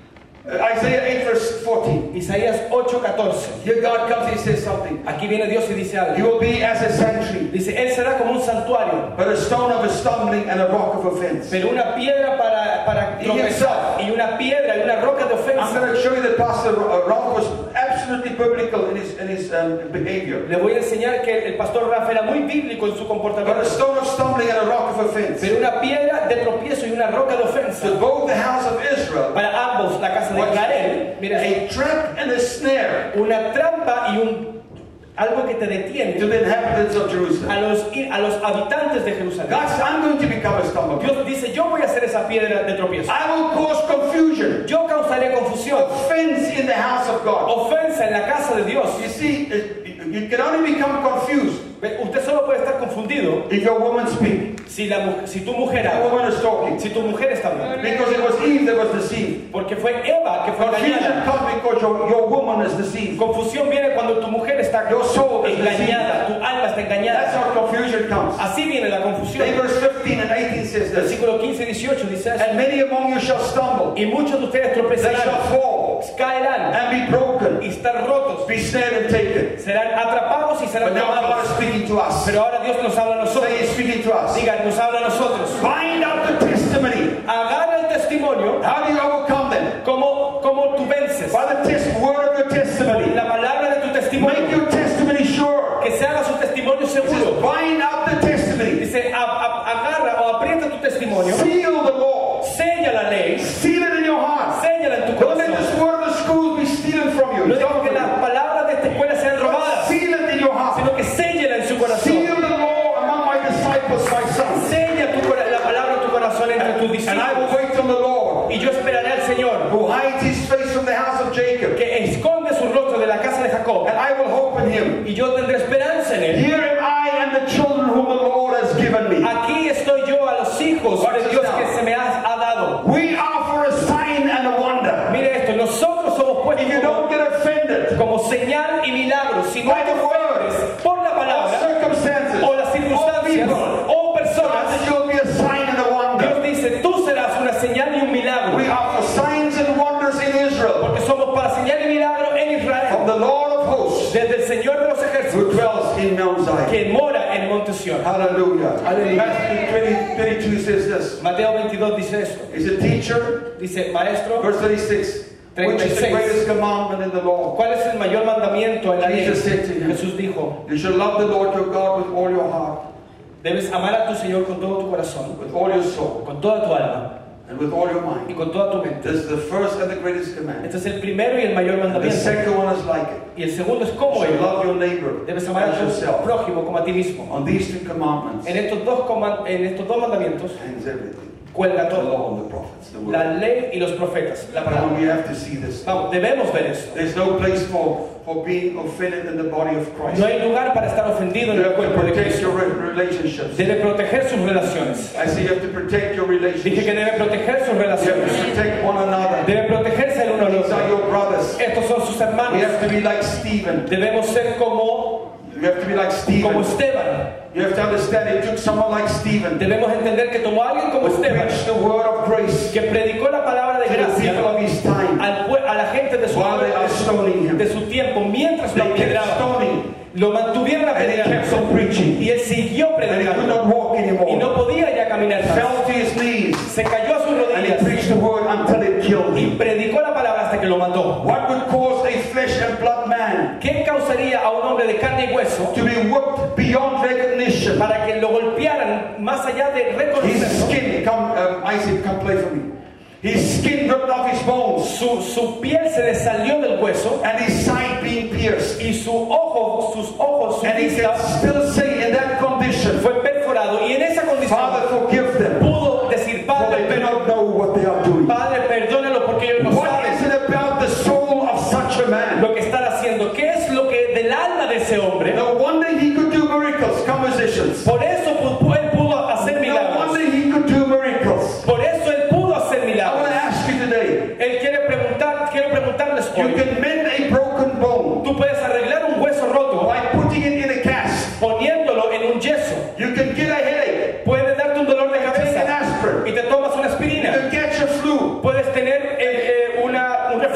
Speaker 4: Isaiah eight verse fourteen.
Speaker 5: Isaías ocho catorce.
Speaker 4: Here God comes and he says something.
Speaker 5: Aquí viene Dios y dice
Speaker 4: You
Speaker 5: algo.
Speaker 4: will be as a sanctuary,
Speaker 5: Dice, Él será como un santuario,
Speaker 4: but a stone of a stumbling and a rock of offense.
Speaker 5: pero una piedra para, para tropezar y una piedra y una roca de
Speaker 4: I'm
Speaker 5: ofensa.
Speaker 4: going to show you that Pastor Ralph was absolutely biblical in his, in his um, behavior.
Speaker 5: Le voy a enseñar que el pastor Rafa era muy bíblico en su
Speaker 4: But a
Speaker 5: comportamiento,
Speaker 4: stone of stumbling and a rock of offense.
Speaker 5: pero una piedra de tropiezo y una roca de ofensa
Speaker 4: To both the house of Israel,
Speaker 5: para ambos, la casa de Israel. Mira,
Speaker 4: a trap and a snare
Speaker 5: una trampa y un algo que te detiene
Speaker 4: to the inhabitants of
Speaker 5: a
Speaker 4: Jerusalem.
Speaker 5: los, a los habitantes de Jerusalén.
Speaker 4: God said, I'm going to become a stumbling block.
Speaker 5: Dios dice, yo voy a hacer esa piedra de tropiezo.
Speaker 4: I will cause confusion,
Speaker 5: Yo causaré confusión,
Speaker 4: offense in the house of God.
Speaker 5: ofensa en la casa de Dios.
Speaker 4: You see, you can only become confused
Speaker 5: Usted solo puede estar confundido
Speaker 4: if your woman speaks.
Speaker 5: si, la, mu- si tu mujer
Speaker 4: The
Speaker 5: habla,
Speaker 4: woman is talking.
Speaker 5: si tu mujer está hablando.
Speaker 4: Because it was Eve that was deceived.
Speaker 5: Porque fue Eva que fue
Speaker 4: Confusion
Speaker 5: engañada.
Speaker 4: comes because your, your woman is deceived.
Speaker 5: Confusión viene cuando tu mujer está
Speaker 4: Your soul is
Speaker 5: engañada, tu alma está
Speaker 4: That's
Speaker 5: engañada.
Speaker 4: how confusion comes.
Speaker 5: Así viene la confusión.
Speaker 4: In verse fifteen and eighteen says this.
Speaker 5: Versículo quince y dieciocho dice eso.
Speaker 4: And many among you shall stumble.
Speaker 5: Y muchos de ustedes
Speaker 4: They shall
Speaker 5: tropezarán,
Speaker 4: fall
Speaker 5: caerán
Speaker 4: and be broken,
Speaker 5: y estar rotos.
Speaker 4: be snared and taken.
Speaker 5: Serán atrapados y serán
Speaker 4: But now God
Speaker 5: tomados.
Speaker 4: is speaking to us.
Speaker 5: Pero ahora Dios nos habla a nosotros.
Speaker 4: Say He's speaking to us.
Speaker 5: Diga, nos habla a nosotros.
Speaker 4: Find out the testimony.
Speaker 5: Agarra el testimonio.
Speaker 4: How do you overcome them?
Speaker 5: ¿Cómo, cómo tú vences?
Speaker 4: By the test word of your testimony.
Speaker 5: La palabra de tu
Speaker 4: Make
Speaker 5: testimonio.
Speaker 4: your testimony sure.
Speaker 5: Que se haga su testimonio
Speaker 4: It says,
Speaker 5: seguro.
Speaker 4: find out the testimony.
Speaker 5: Dice, a- a- agarra o aprieta tu testimonio.
Speaker 4: Seal the law.
Speaker 5: Sella la ley.
Speaker 4: Seal it in your heart.
Speaker 5: Séllala en tu
Speaker 4: Don't let this
Speaker 5: corazón.
Speaker 4: word of the school be stolen from you.
Speaker 5: No dejes que las palabras de esta escuela sean robadas,
Speaker 4: Seal it in your heart.
Speaker 5: sino que séllala en su
Speaker 4: Seal
Speaker 5: corazón.
Speaker 4: the law among my disciples, my sons.
Speaker 5: Sella tu cora- la palabra en tu corazón entre tus
Speaker 4: And I will
Speaker 5: discípulos.
Speaker 4: wait on the Lord,
Speaker 5: Y yo esperaré al Señor,
Speaker 4: who hides his face from the house of Jacob,
Speaker 5: que esconde su rostro de la casa de Jacob.
Speaker 4: and I will hope in him.
Speaker 5: Y yo tendré esperanza en él.
Speaker 4: Here am I and the children whom the Lord has given me.
Speaker 5: Aquí estoy yo a los hijos de Dios que se me ha, ha dado.
Speaker 4: We are for a sign and a wonder.
Speaker 5: Mire esto, nosotros somos
Speaker 4: If you
Speaker 5: puestos
Speaker 4: don't
Speaker 5: como,
Speaker 4: get offended
Speaker 5: como señal y milagro, si no
Speaker 4: by
Speaker 5: te
Speaker 4: the
Speaker 5: ofendes
Speaker 4: word
Speaker 5: por la
Speaker 4: or
Speaker 5: palabra
Speaker 4: circumstances
Speaker 5: o las
Speaker 4: or
Speaker 5: circunstancias
Speaker 4: people,
Speaker 5: o
Speaker 4: God
Speaker 5: personas,
Speaker 4: said you'll be a sign and a wonder.
Speaker 5: Dios dice, tú serás una señal y un milagro.
Speaker 4: We are for signs and wonders in Israel
Speaker 5: Porque somos para señal y milagro en
Speaker 4: from
Speaker 5: Israel,
Speaker 4: the Lord of hosts
Speaker 5: desde el Señor de los
Speaker 4: who
Speaker 5: ejércitos,
Speaker 4: dwells in Mount Zion.
Speaker 5: que mora en Monte Sión.
Speaker 4: Hallelujah.
Speaker 5: Hallelujah.
Speaker 4: Matthew twenty, thirty-two says this.
Speaker 5: Mateo veintidós dice esto.
Speaker 4: He's a teacher.
Speaker 5: Dice, maestro,
Speaker 4: Verse thirty-six. Which is the
Speaker 5: thirty-six.
Speaker 4: greatest commandment in the law?
Speaker 5: ¿cuál es el mayor mandamiento en la ley?
Speaker 4: Jesus said to him,
Speaker 5: Jesús dijo,
Speaker 4: You shall love the Lord your God with all your heart,
Speaker 5: debes amar a tu Señor con todo tu corazón,
Speaker 4: with all your soul,
Speaker 5: con toda tu alma
Speaker 4: and with all your
Speaker 5: y
Speaker 4: mind.
Speaker 5: con toda tu mente.
Speaker 4: This is the first and the greatest command.
Speaker 5: Este es el primero y el mayor
Speaker 4: And the
Speaker 5: mandamiento.
Speaker 4: second one is like it.
Speaker 5: Y el segundo es
Speaker 4: You
Speaker 5: como
Speaker 4: shall
Speaker 5: él.
Speaker 4: love your neighbor
Speaker 5: Debes amar a
Speaker 4: as
Speaker 5: tu
Speaker 4: yourself.
Speaker 5: prójimo como a ti mismo.
Speaker 4: On these two commandments
Speaker 5: En estos dos, coman- en estos dos mandamientos
Speaker 4: hangs everything.
Speaker 5: cuelga
Speaker 4: The
Speaker 5: todo.
Speaker 4: law and the prophets. The
Speaker 5: La
Speaker 4: word.
Speaker 5: ley y los profetas. La
Speaker 4: Now
Speaker 5: palabra.
Speaker 4: we have to see this.
Speaker 5: Vamos, debemos ver esto.
Speaker 4: There's no place for, for being offended in the body of Christ.
Speaker 5: No hay lugar para estar ofendido en
Speaker 4: You
Speaker 5: el
Speaker 4: have to
Speaker 5: cuerpo de
Speaker 4: protect your
Speaker 5: Cristo.
Speaker 4: re- relationships.
Speaker 5: Debe proteger sus relaciones.
Speaker 4: I say you have to protect your
Speaker 5: Dije
Speaker 4: relationships.
Speaker 5: que debe proteger sus
Speaker 4: You have
Speaker 5: relaciones.
Speaker 4: to protect one another.
Speaker 5: Debe protegerse el uno al
Speaker 4: These are
Speaker 5: otro.
Speaker 4: your brothers.
Speaker 5: Estos son sus
Speaker 4: We
Speaker 5: hermanos.
Speaker 4: have to be like Stephen.
Speaker 5: Debemos ser como,
Speaker 4: We have to be like
Speaker 5: como
Speaker 4: Stephen.
Speaker 5: Esteban.
Speaker 4: You have to understand it took someone like Stephen
Speaker 5: Debemos entender que tomó a alguien como
Speaker 4: who
Speaker 5: Esteban,
Speaker 4: preached the word of grace
Speaker 5: que predicó la palabra de
Speaker 4: to the
Speaker 5: gracia
Speaker 4: people of his time.
Speaker 5: al pue- a la gente de su,
Speaker 4: While they are stoning him.
Speaker 5: de su tiempo, mientras lo
Speaker 4: They kept
Speaker 5: apedreaban.
Speaker 4: stoning
Speaker 5: Lo mantuvieron
Speaker 4: and he kept on
Speaker 5: apedreando.
Speaker 4: preaching.
Speaker 5: Y él siguió
Speaker 4: And he could not
Speaker 5: predicando.
Speaker 4: walk
Speaker 5: Y
Speaker 4: anymore.
Speaker 5: no podía ya caminar más.
Speaker 4: Fell to his knees
Speaker 5: Se cayó a sus
Speaker 4: and he
Speaker 5: rodillas
Speaker 4: preached the word until it killed
Speaker 5: y
Speaker 4: him.
Speaker 5: predicó la palabra hasta que lo mató.
Speaker 4: What would cause a flesh and blood man
Speaker 5: ¿Qué causaría a un hombre de carne y hueso
Speaker 4: to be whipped beyond recognition?
Speaker 5: para que lo golpearan más allá de
Speaker 4: His
Speaker 5: reconocerlo?
Speaker 4: skin, come, um, Isaac, come play for me. His skin ripped off his bones
Speaker 5: Su, su piel se le salió del hueso
Speaker 4: and his side being pierced.
Speaker 5: y su ojo, sus ojos, su
Speaker 4: And he
Speaker 5: vista
Speaker 4: can still say in that condition,
Speaker 5: fue perforado. Y en esa condición
Speaker 4: Father, forgive them,
Speaker 5: pudo decir,
Speaker 4: for
Speaker 5: Padre,
Speaker 4: they do
Speaker 5: perdón-
Speaker 4: not know what they are doing.
Speaker 5: Padre, perdónalo porque ellos no
Speaker 4: What is
Speaker 5: saben
Speaker 4: it about the soul of such a man?
Speaker 5: lo que están haciendo. ¿Qué es lo que del alma de ese hombre?
Speaker 4: No wonder he could do miracles. Come, musicians.
Speaker 5: Por eso pu- él pudo hacer
Speaker 4: No
Speaker 5: milagros.
Speaker 4: wonder he could do miracles.
Speaker 5: Por eso él pudo hacer
Speaker 4: I want
Speaker 5: milagros.
Speaker 4: to ask you today,
Speaker 5: Él quiere preguntar, quiero preguntarles
Speaker 4: you
Speaker 5: hoy.
Speaker 4: can mend a broken bone
Speaker 5: Tú puedes arreglar un hueso roto
Speaker 4: by putting it in a cast.
Speaker 5: poniéndolo en un yeso.
Speaker 4: You can get a headache,
Speaker 5: Puedes darte un dolor de
Speaker 4: take an
Speaker 5: cabeza y
Speaker 4: aspirin.
Speaker 5: te tomas una
Speaker 4: You
Speaker 5: aspirina.
Speaker 4: can get your flu.
Speaker 5: Puedes tener eh, eh, una, un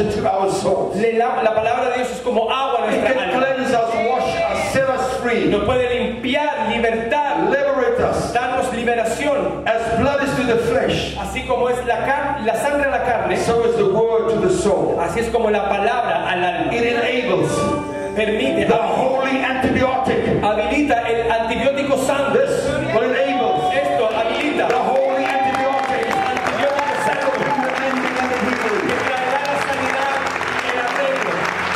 Speaker 4: water to our souls. It
Speaker 5: La, la palabra de Dios es como agua en nuestra
Speaker 4: can
Speaker 5: alma.
Speaker 4: cleanse us, wash us, set us free,
Speaker 5: Nos puede limpiar, libertar,
Speaker 4: liberate us.
Speaker 5: darnos liberación.
Speaker 4: As blood is to the flesh,
Speaker 5: Así como es la, car- la sangre a la carne,
Speaker 4: so is the word to the soul.
Speaker 5: así es como la palabra al alma.
Speaker 4: It enables
Speaker 5: Permite,
Speaker 4: the holy antibiotic.
Speaker 5: habilita el antibiótico santo.
Speaker 4: This will enable
Speaker 5: Esto habilita
Speaker 4: the holy antibiotic.
Speaker 5: antibiótico santo que traerá la sanidad en arreglo.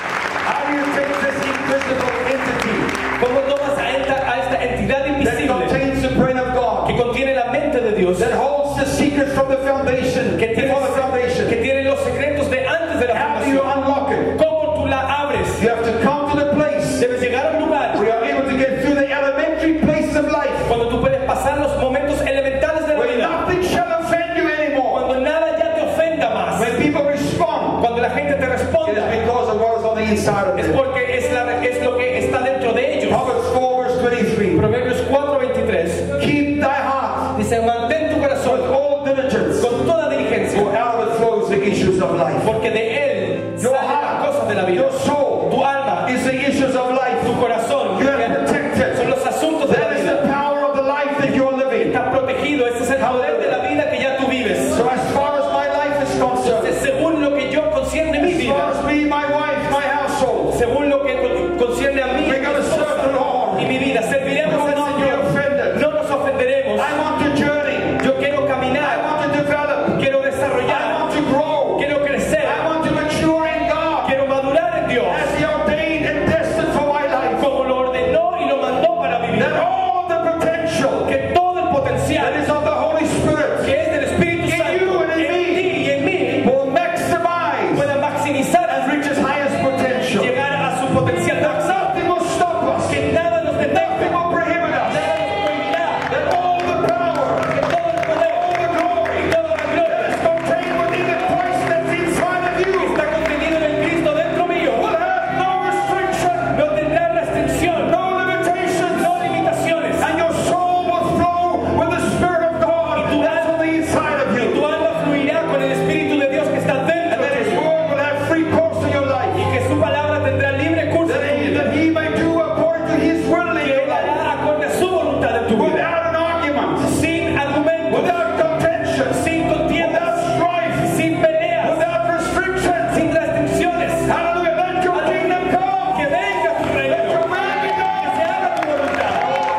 Speaker 4: How do you take this invisible entity
Speaker 5: ¿Cómo tomas a esta, a esta entidad
Speaker 4: that
Speaker 5: invisible
Speaker 4: contains the brain of God,
Speaker 5: que contiene la mente de Dios,
Speaker 4: that holds the secrets from the foundation,
Speaker 5: que tiene,
Speaker 4: before the foundation?
Speaker 5: que tiene los secretos de antes de la
Speaker 4: How do you
Speaker 5: fundación?
Speaker 4: unlock it?
Speaker 5: ¿Cómo tú la abres?
Speaker 4: You have to come to the place
Speaker 5: Debes llegar a un lugar
Speaker 4: where you are able to get through the elementary places of life,
Speaker 5: cuando tú puedes pasar los momentos elementales de la
Speaker 4: where
Speaker 5: vida,
Speaker 4: nothing shall offend you anymore.
Speaker 5: cuando nada ya te ofenda más,
Speaker 4: When people respond,
Speaker 5: cuando la gente te
Speaker 4: it is
Speaker 5: responda,
Speaker 4: because of what is on the inside of
Speaker 5: es
Speaker 4: them.
Speaker 5: porque es, la, es lo que está dentro de ellos.
Speaker 4: Proverbs four verse twenty-three.
Speaker 5: Proverbios cuatro veintitrés
Speaker 4: Keep thy heart
Speaker 5: dice: mantén tu
Speaker 4: with
Speaker 5: corazón
Speaker 4: all diligence,
Speaker 5: con toda diligencia,
Speaker 4: for out of it flows the issues of life.
Speaker 5: porque de él
Speaker 4: Your
Speaker 5: salen las
Speaker 4: heart,
Speaker 5: cosas de la vida.
Speaker 4: your soul,
Speaker 5: Tu alma,
Speaker 4: is the issues of life.
Speaker 5: tu corazón,
Speaker 4: You are protected.
Speaker 5: son los asuntos de la
Speaker 4: That is
Speaker 5: vida.
Speaker 4: the power of the life that you are living.
Speaker 5: Estás protegido. Ese es el poder de la vida que ya tú vives.
Speaker 4: So as far as my life is concerned,
Speaker 5: Entonces, según lo que yo concierne mi
Speaker 4: as far
Speaker 5: vida,
Speaker 4: as me, my wife, my household,
Speaker 5: según lo que con- concierne a mí
Speaker 4: we're going to serve the Lord.
Speaker 5: y mi vida,
Speaker 4: We
Speaker 5: serviremos
Speaker 4: will
Speaker 5: al
Speaker 4: not be
Speaker 5: Señor.
Speaker 4: offended.
Speaker 5: No nos ofenderemos.
Speaker 4: I want to journey.
Speaker 5: Yo quiero
Speaker 4: I
Speaker 5: caminar,
Speaker 4: want to develop.
Speaker 5: quiero
Speaker 4: I
Speaker 5: desarrollar,
Speaker 4: want to grow.
Speaker 5: quiero crecer,
Speaker 4: I want to mature in God
Speaker 5: quiero madurar en Dios,
Speaker 4: as He ordained and destined for my life.
Speaker 5: como lo ordenó y lo mandó para mi
Speaker 4: That
Speaker 5: vida.
Speaker 4: all the potential
Speaker 5: Que todo el
Speaker 4: that
Speaker 5: potencial
Speaker 4: is of the Holy Spirit
Speaker 5: que es del Espíritu
Speaker 4: In
Speaker 5: Santo
Speaker 4: you and in
Speaker 5: en
Speaker 4: me.
Speaker 5: ti y en mí
Speaker 4: will maximize
Speaker 5: pueda maximizar,
Speaker 4: and reach its highest potential.
Speaker 5: llegar a su potencial
Speaker 4: That
Speaker 5: máximo.
Speaker 4: nothing will stop us.
Speaker 5: Que nada nos
Speaker 4: Nothing
Speaker 5: detenga,
Speaker 4: will prohibit us.
Speaker 5: nada nos prohibirá.
Speaker 4: That all the power,
Speaker 5: Que todo el poder,
Speaker 4: all the glory
Speaker 5: toda la gloria
Speaker 4: that is contained within the Christ that's inside of you
Speaker 5: está contenido en el Cristo dentro mío.
Speaker 4: will have no restriction,
Speaker 5: No tendrá restricción,
Speaker 4: no limitations,
Speaker 5: no limitaciones.
Speaker 4: and your soul will flow with the Spirit of God
Speaker 5: tu
Speaker 4: that's on the inside of
Speaker 5: Y tu
Speaker 4: you.
Speaker 5: alma fluirá con el Espíritu de Dios que está
Speaker 4: And
Speaker 5: dentro
Speaker 4: that
Speaker 5: de
Speaker 4: His
Speaker 5: ti.
Speaker 4: word will have free course in your life.
Speaker 5: Y que su palabra tendrá libre curso
Speaker 4: That
Speaker 5: en tu
Speaker 4: he,
Speaker 5: vida.
Speaker 4: that he may do according to His will in
Speaker 5: Que
Speaker 4: your
Speaker 5: Él
Speaker 4: life.
Speaker 5: hará acorde a su voluntad en tu vida.
Speaker 4: Without an argument,
Speaker 5: Sin argumentos,
Speaker 4: without contention,
Speaker 5: sin contiendas,
Speaker 4: without strife,
Speaker 5: sin peleas,
Speaker 4: without restrictions.
Speaker 5: sin restricciones.
Speaker 4: Hallelujah. Let your kingdom come.
Speaker 5: Que venga tu reino.
Speaker 4: Let your will be
Speaker 5: Que
Speaker 4: done.
Speaker 5: se haga tu voluntad.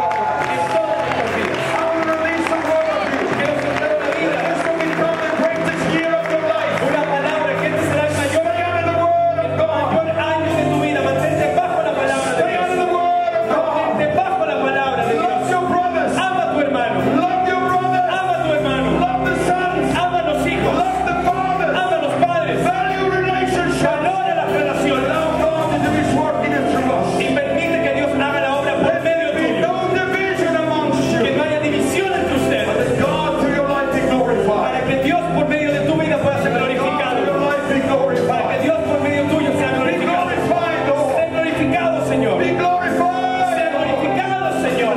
Speaker 5: En todas nuestras vidas.
Speaker 4: I will release a word of you.
Speaker 5: Que nos soltara la vida.
Speaker 4: This will become the greatest year of your life.
Speaker 5: Una palabra que este será el mayor
Speaker 4: Stay under the word of God.
Speaker 5: mayor año de tu vida. Mantente bajo la palabra de
Speaker 4: Stay under
Speaker 5: Dios.
Speaker 4: the word of God.
Speaker 5: Mantente bajo la palabra de
Speaker 4: Love
Speaker 5: Dios.
Speaker 4: your brothers.
Speaker 5: Ama a tu hermano.
Speaker 4: Love your brothers.
Speaker 5: Ama a tu hermano.
Speaker 4: Love the sons.
Speaker 5: Ama a los hijos.
Speaker 4: Love the fathers.
Speaker 5: Ama a los padres.
Speaker 4: Value relationships.
Speaker 5: Valora las relaciones.
Speaker 4: Allow God to do His work in and through us.
Speaker 5: Y permite que Dios haga la obra por medio
Speaker 4: There be
Speaker 5: tuyo.
Speaker 4: no division amongst
Speaker 5: Que
Speaker 4: you.
Speaker 5: no haya división entre ustedes.
Speaker 4: Let God through your life be glorified.
Speaker 5: Para que Dios por medio de tu vida pueda ser
Speaker 4: God through your
Speaker 5: glorificado.
Speaker 4: life be
Speaker 5: Para que
Speaker 4: glorified.
Speaker 5: Dios por medio tuyo sea
Speaker 4: Be
Speaker 5: glorificado.
Speaker 4: glorified, Lord.
Speaker 5: Sea glorificado, Señor.
Speaker 4: Be glorified.
Speaker 5: Sea glorificado, Señor.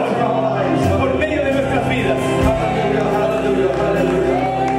Speaker 5: Por medio de nuestras vidas.
Speaker 4: Hallelujah, hallelujah, hallelujah.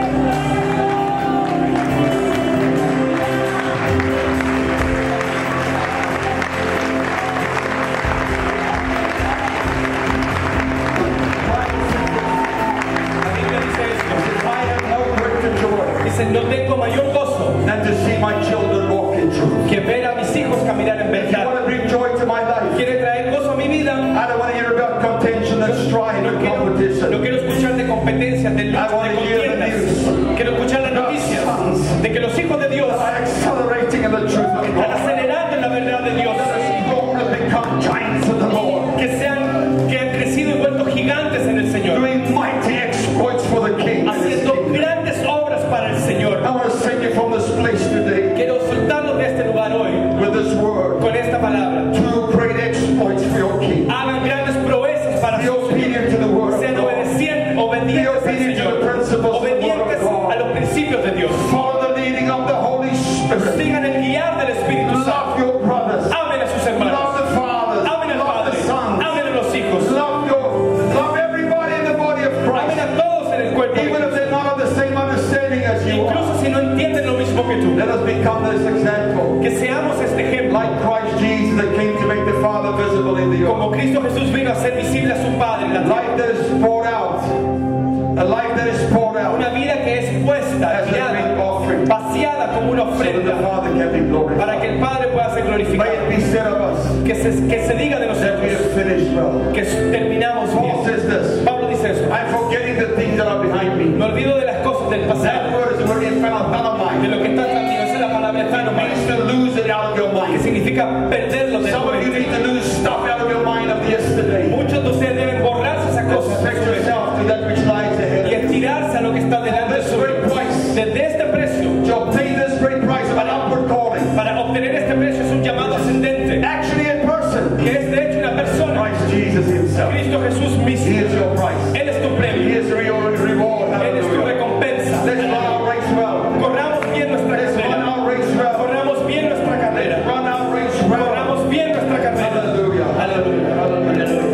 Speaker 5: La Biblia dice esto.
Speaker 4: I have no greater joy
Speaker 5: Dice, no tengo mayor gozo
Speaker 4: than to see my children walk in truth.
Speaker 5: que ver a mis hijos caminar en
Speaker 4: If you
Speaker 5: verdad.
Speaker 4: want to bring joy to my life,
Speaker 5: Quiere traer gozo a mi vida.
Speaker 4: I don't want to hear about contention and strife
Speaker 5: No
Speaker 4: and
Speaker 5: quiero, no
Speaker 4: competition.
Speaker 5: quiero escuchar de competencias, de
Speaker 4: I
Speaker 5: luchas,
Speaker 4: want
Speaker 5: de
Speaker 4: to hear the
Speaker 5: contiendas.
Speaker 4: news.
Speaker 5: Quiero escuchar las noticias de que los hijos de Dios
Speaker 4: Are accelerating in the truth of
Speaker 5: están
Speaker 4: God.
Speaker 5: acelerando en la verdad de Dios.
Speaker 4: Let us grow and become giants in the Lord.
Speaker 5: Que, sean, que han crecido y vuelto gigantes en el Señor.
Speaker 4: Doing mighty exploits for the King. and His
Speaker 5: Haciendo
Speaker 4: kingdom.
Speaker 5: grandes obras para el Señor.
Speaker 4: I want to sing you from this place today
Speaker 5: Quiero soltarlos de este lugar hoy
Speaker 4: with this word.
Speaker 5: con esta palabra.
Speaker 4: Two great exploits for your King.
Speaker 5: Hagan grandes proezas para
Speaker 4: Be
Speaker 5: su
Speaker 4: obedient to the word of
Speaker 5: Sean
Speaker 4: God.
Speaker 5: obedecientes, obedientes al
Speaker 4: obedient to
Speaker 5: Señor.
Speaker 4: the principles of the
Speaker 5: Obedientes
Speaker 4: word of God.
Speaker 5: a los principios de Dios.
Speaker 4: Follow the leading of the Holy Spirit.
Speaker 5: Sigan el guiar del Espíritu Santo.
Speaker 4: Love your brothers.
Speaker 5: Amen a sus
Speaker 4: Love
Speaker 5: hermanos.
Speaker 4: the fathers.
Speaker 5: Amen al
Speaker 4: Love
Speaker 5: Padre.
Speaker 4: the sons.
Speaker 5: Amen a los hijos.
Speaker 4: Love your, love everybody in the body of
Speaker 5: Amen
Speaker 4: Christ.
Speaker 5: a todos en el cuerpo de
Speaker 4: Even if
Speaker 5: Cristo.
Speaker 4: they're not of the same understanding as you are.
Speaker 5: Incluso si no entienden lo mismo que tú.
Speaker 4: Let us become this example example.
Speaker 5: Que seamos este ejemplo.
Speaker 4: Like Christ Jesus that came to make the Father visible in the
Speaker 5: Como
Speaker 4: earth.
Speaker 5: Cristo Jesús vino a ser visible a su Padre en la tierra.
Speaker 4: Life that is poured out. A life that is poured out.
Speaker 5: Una vida que es puesta,
Speaker 4: As a
Speaker 5: tirada,
Speaker 4: great offering.
Speaker 5: vaciada como una
Speaker 4: So that the
Speaker 5: ofrenda,
Speaker 4: Father can be glorified.
Speaker 5: para que el Padre pueda ser
Speaker 4: May
Speaker 5: glorificado.
Speaker 4: it be said of us
Speaker 5: Que se, que se diga de
Speaker 4: that we
Speaker 5: nosotros
Speaker 4: have finished well.
Speaker 5: que terminamos
Speaker 4: Paul
Speaker 5: bien.
Speaker 4: says this.
Speaker 5: Pablo dice eso.
Speaker 4: I'm forgetting the things that are behind me.
Speaker 5: Me olvido de las cosas del
Speaker 4: That
Speaker 5: pasado,
Speaker 4: word is the word
Speaker 5: de
Speaker 4: infanatamai.
Speaker 5: lo que está atrás mío. Esa es la palabra
Speaker 4: It
Speaker 5: eterno,
Speaker 4: means to lose it out of your
Speaker 5: que
Speaker 4: mind.
Speaker 5: significa perderlo de
Speaker 4: Some of you need to lose stuff out of your mind of yesterday.
Speaker 5: Muchos de ustedes deben borrarse esas cosas de
Speaker 4: Expect
Speaker 5: su mente
Speaker 4: yourself to that which lies
Speaker 5: y
Speaker 4: ahead.
Speaker 5: estirarse a lo que está delante de
Speaker 4: This
Speaker 5: su
Speaker 4: great
Speaker 5: vida.
Speaker 4: price.
Speaker 5: Desde este precio,
Speaker 4: To obtain this great price of an upward calling.
Speaker 5: para obtener este precio es un llamado ascendente,
Speaker 4: Actually, a person.
Speaker 5: que es de hecho una persona,
Speaker 4: Christ Jesus himself.
Speaker 5: Cristo Jesús
Speaker 4: He
Speaker 5: mismo.
Speaker 4: is your price.
Speaker 5: Él es tu
Speaker 4: He
Speaker 5: premio,
Speaker 4: is your reward.
Speaker 5: Él es tu
Speaker 4: Hallelujah.
Speaker 5: recompensa.
Speaker 4: Let's run our race well.
Speaker 5: Corramos bien nuestra
Speaker 4: Let's run
Speaker 5: carrera,
Speaker 4: our race well.
Speaker 5: corramos bien nuestra carrera,
Speaker 4: Run our race well.
Speaker 5: corramos bien nuestra carrera.
Speaker 4: Hallelujah.
Speaker 5: Aleluya, aleluya.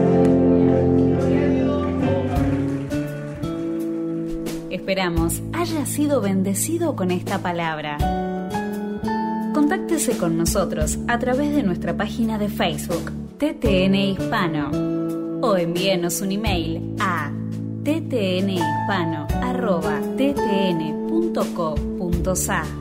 Speaker 1: Esperamos haya sido bendecido con esta palabra. Contáctese con nosotros a través de nuestra página de Facebook, T T N Hispano, o envíenos un email a ttnhispano arroba ttn punto co punto sa.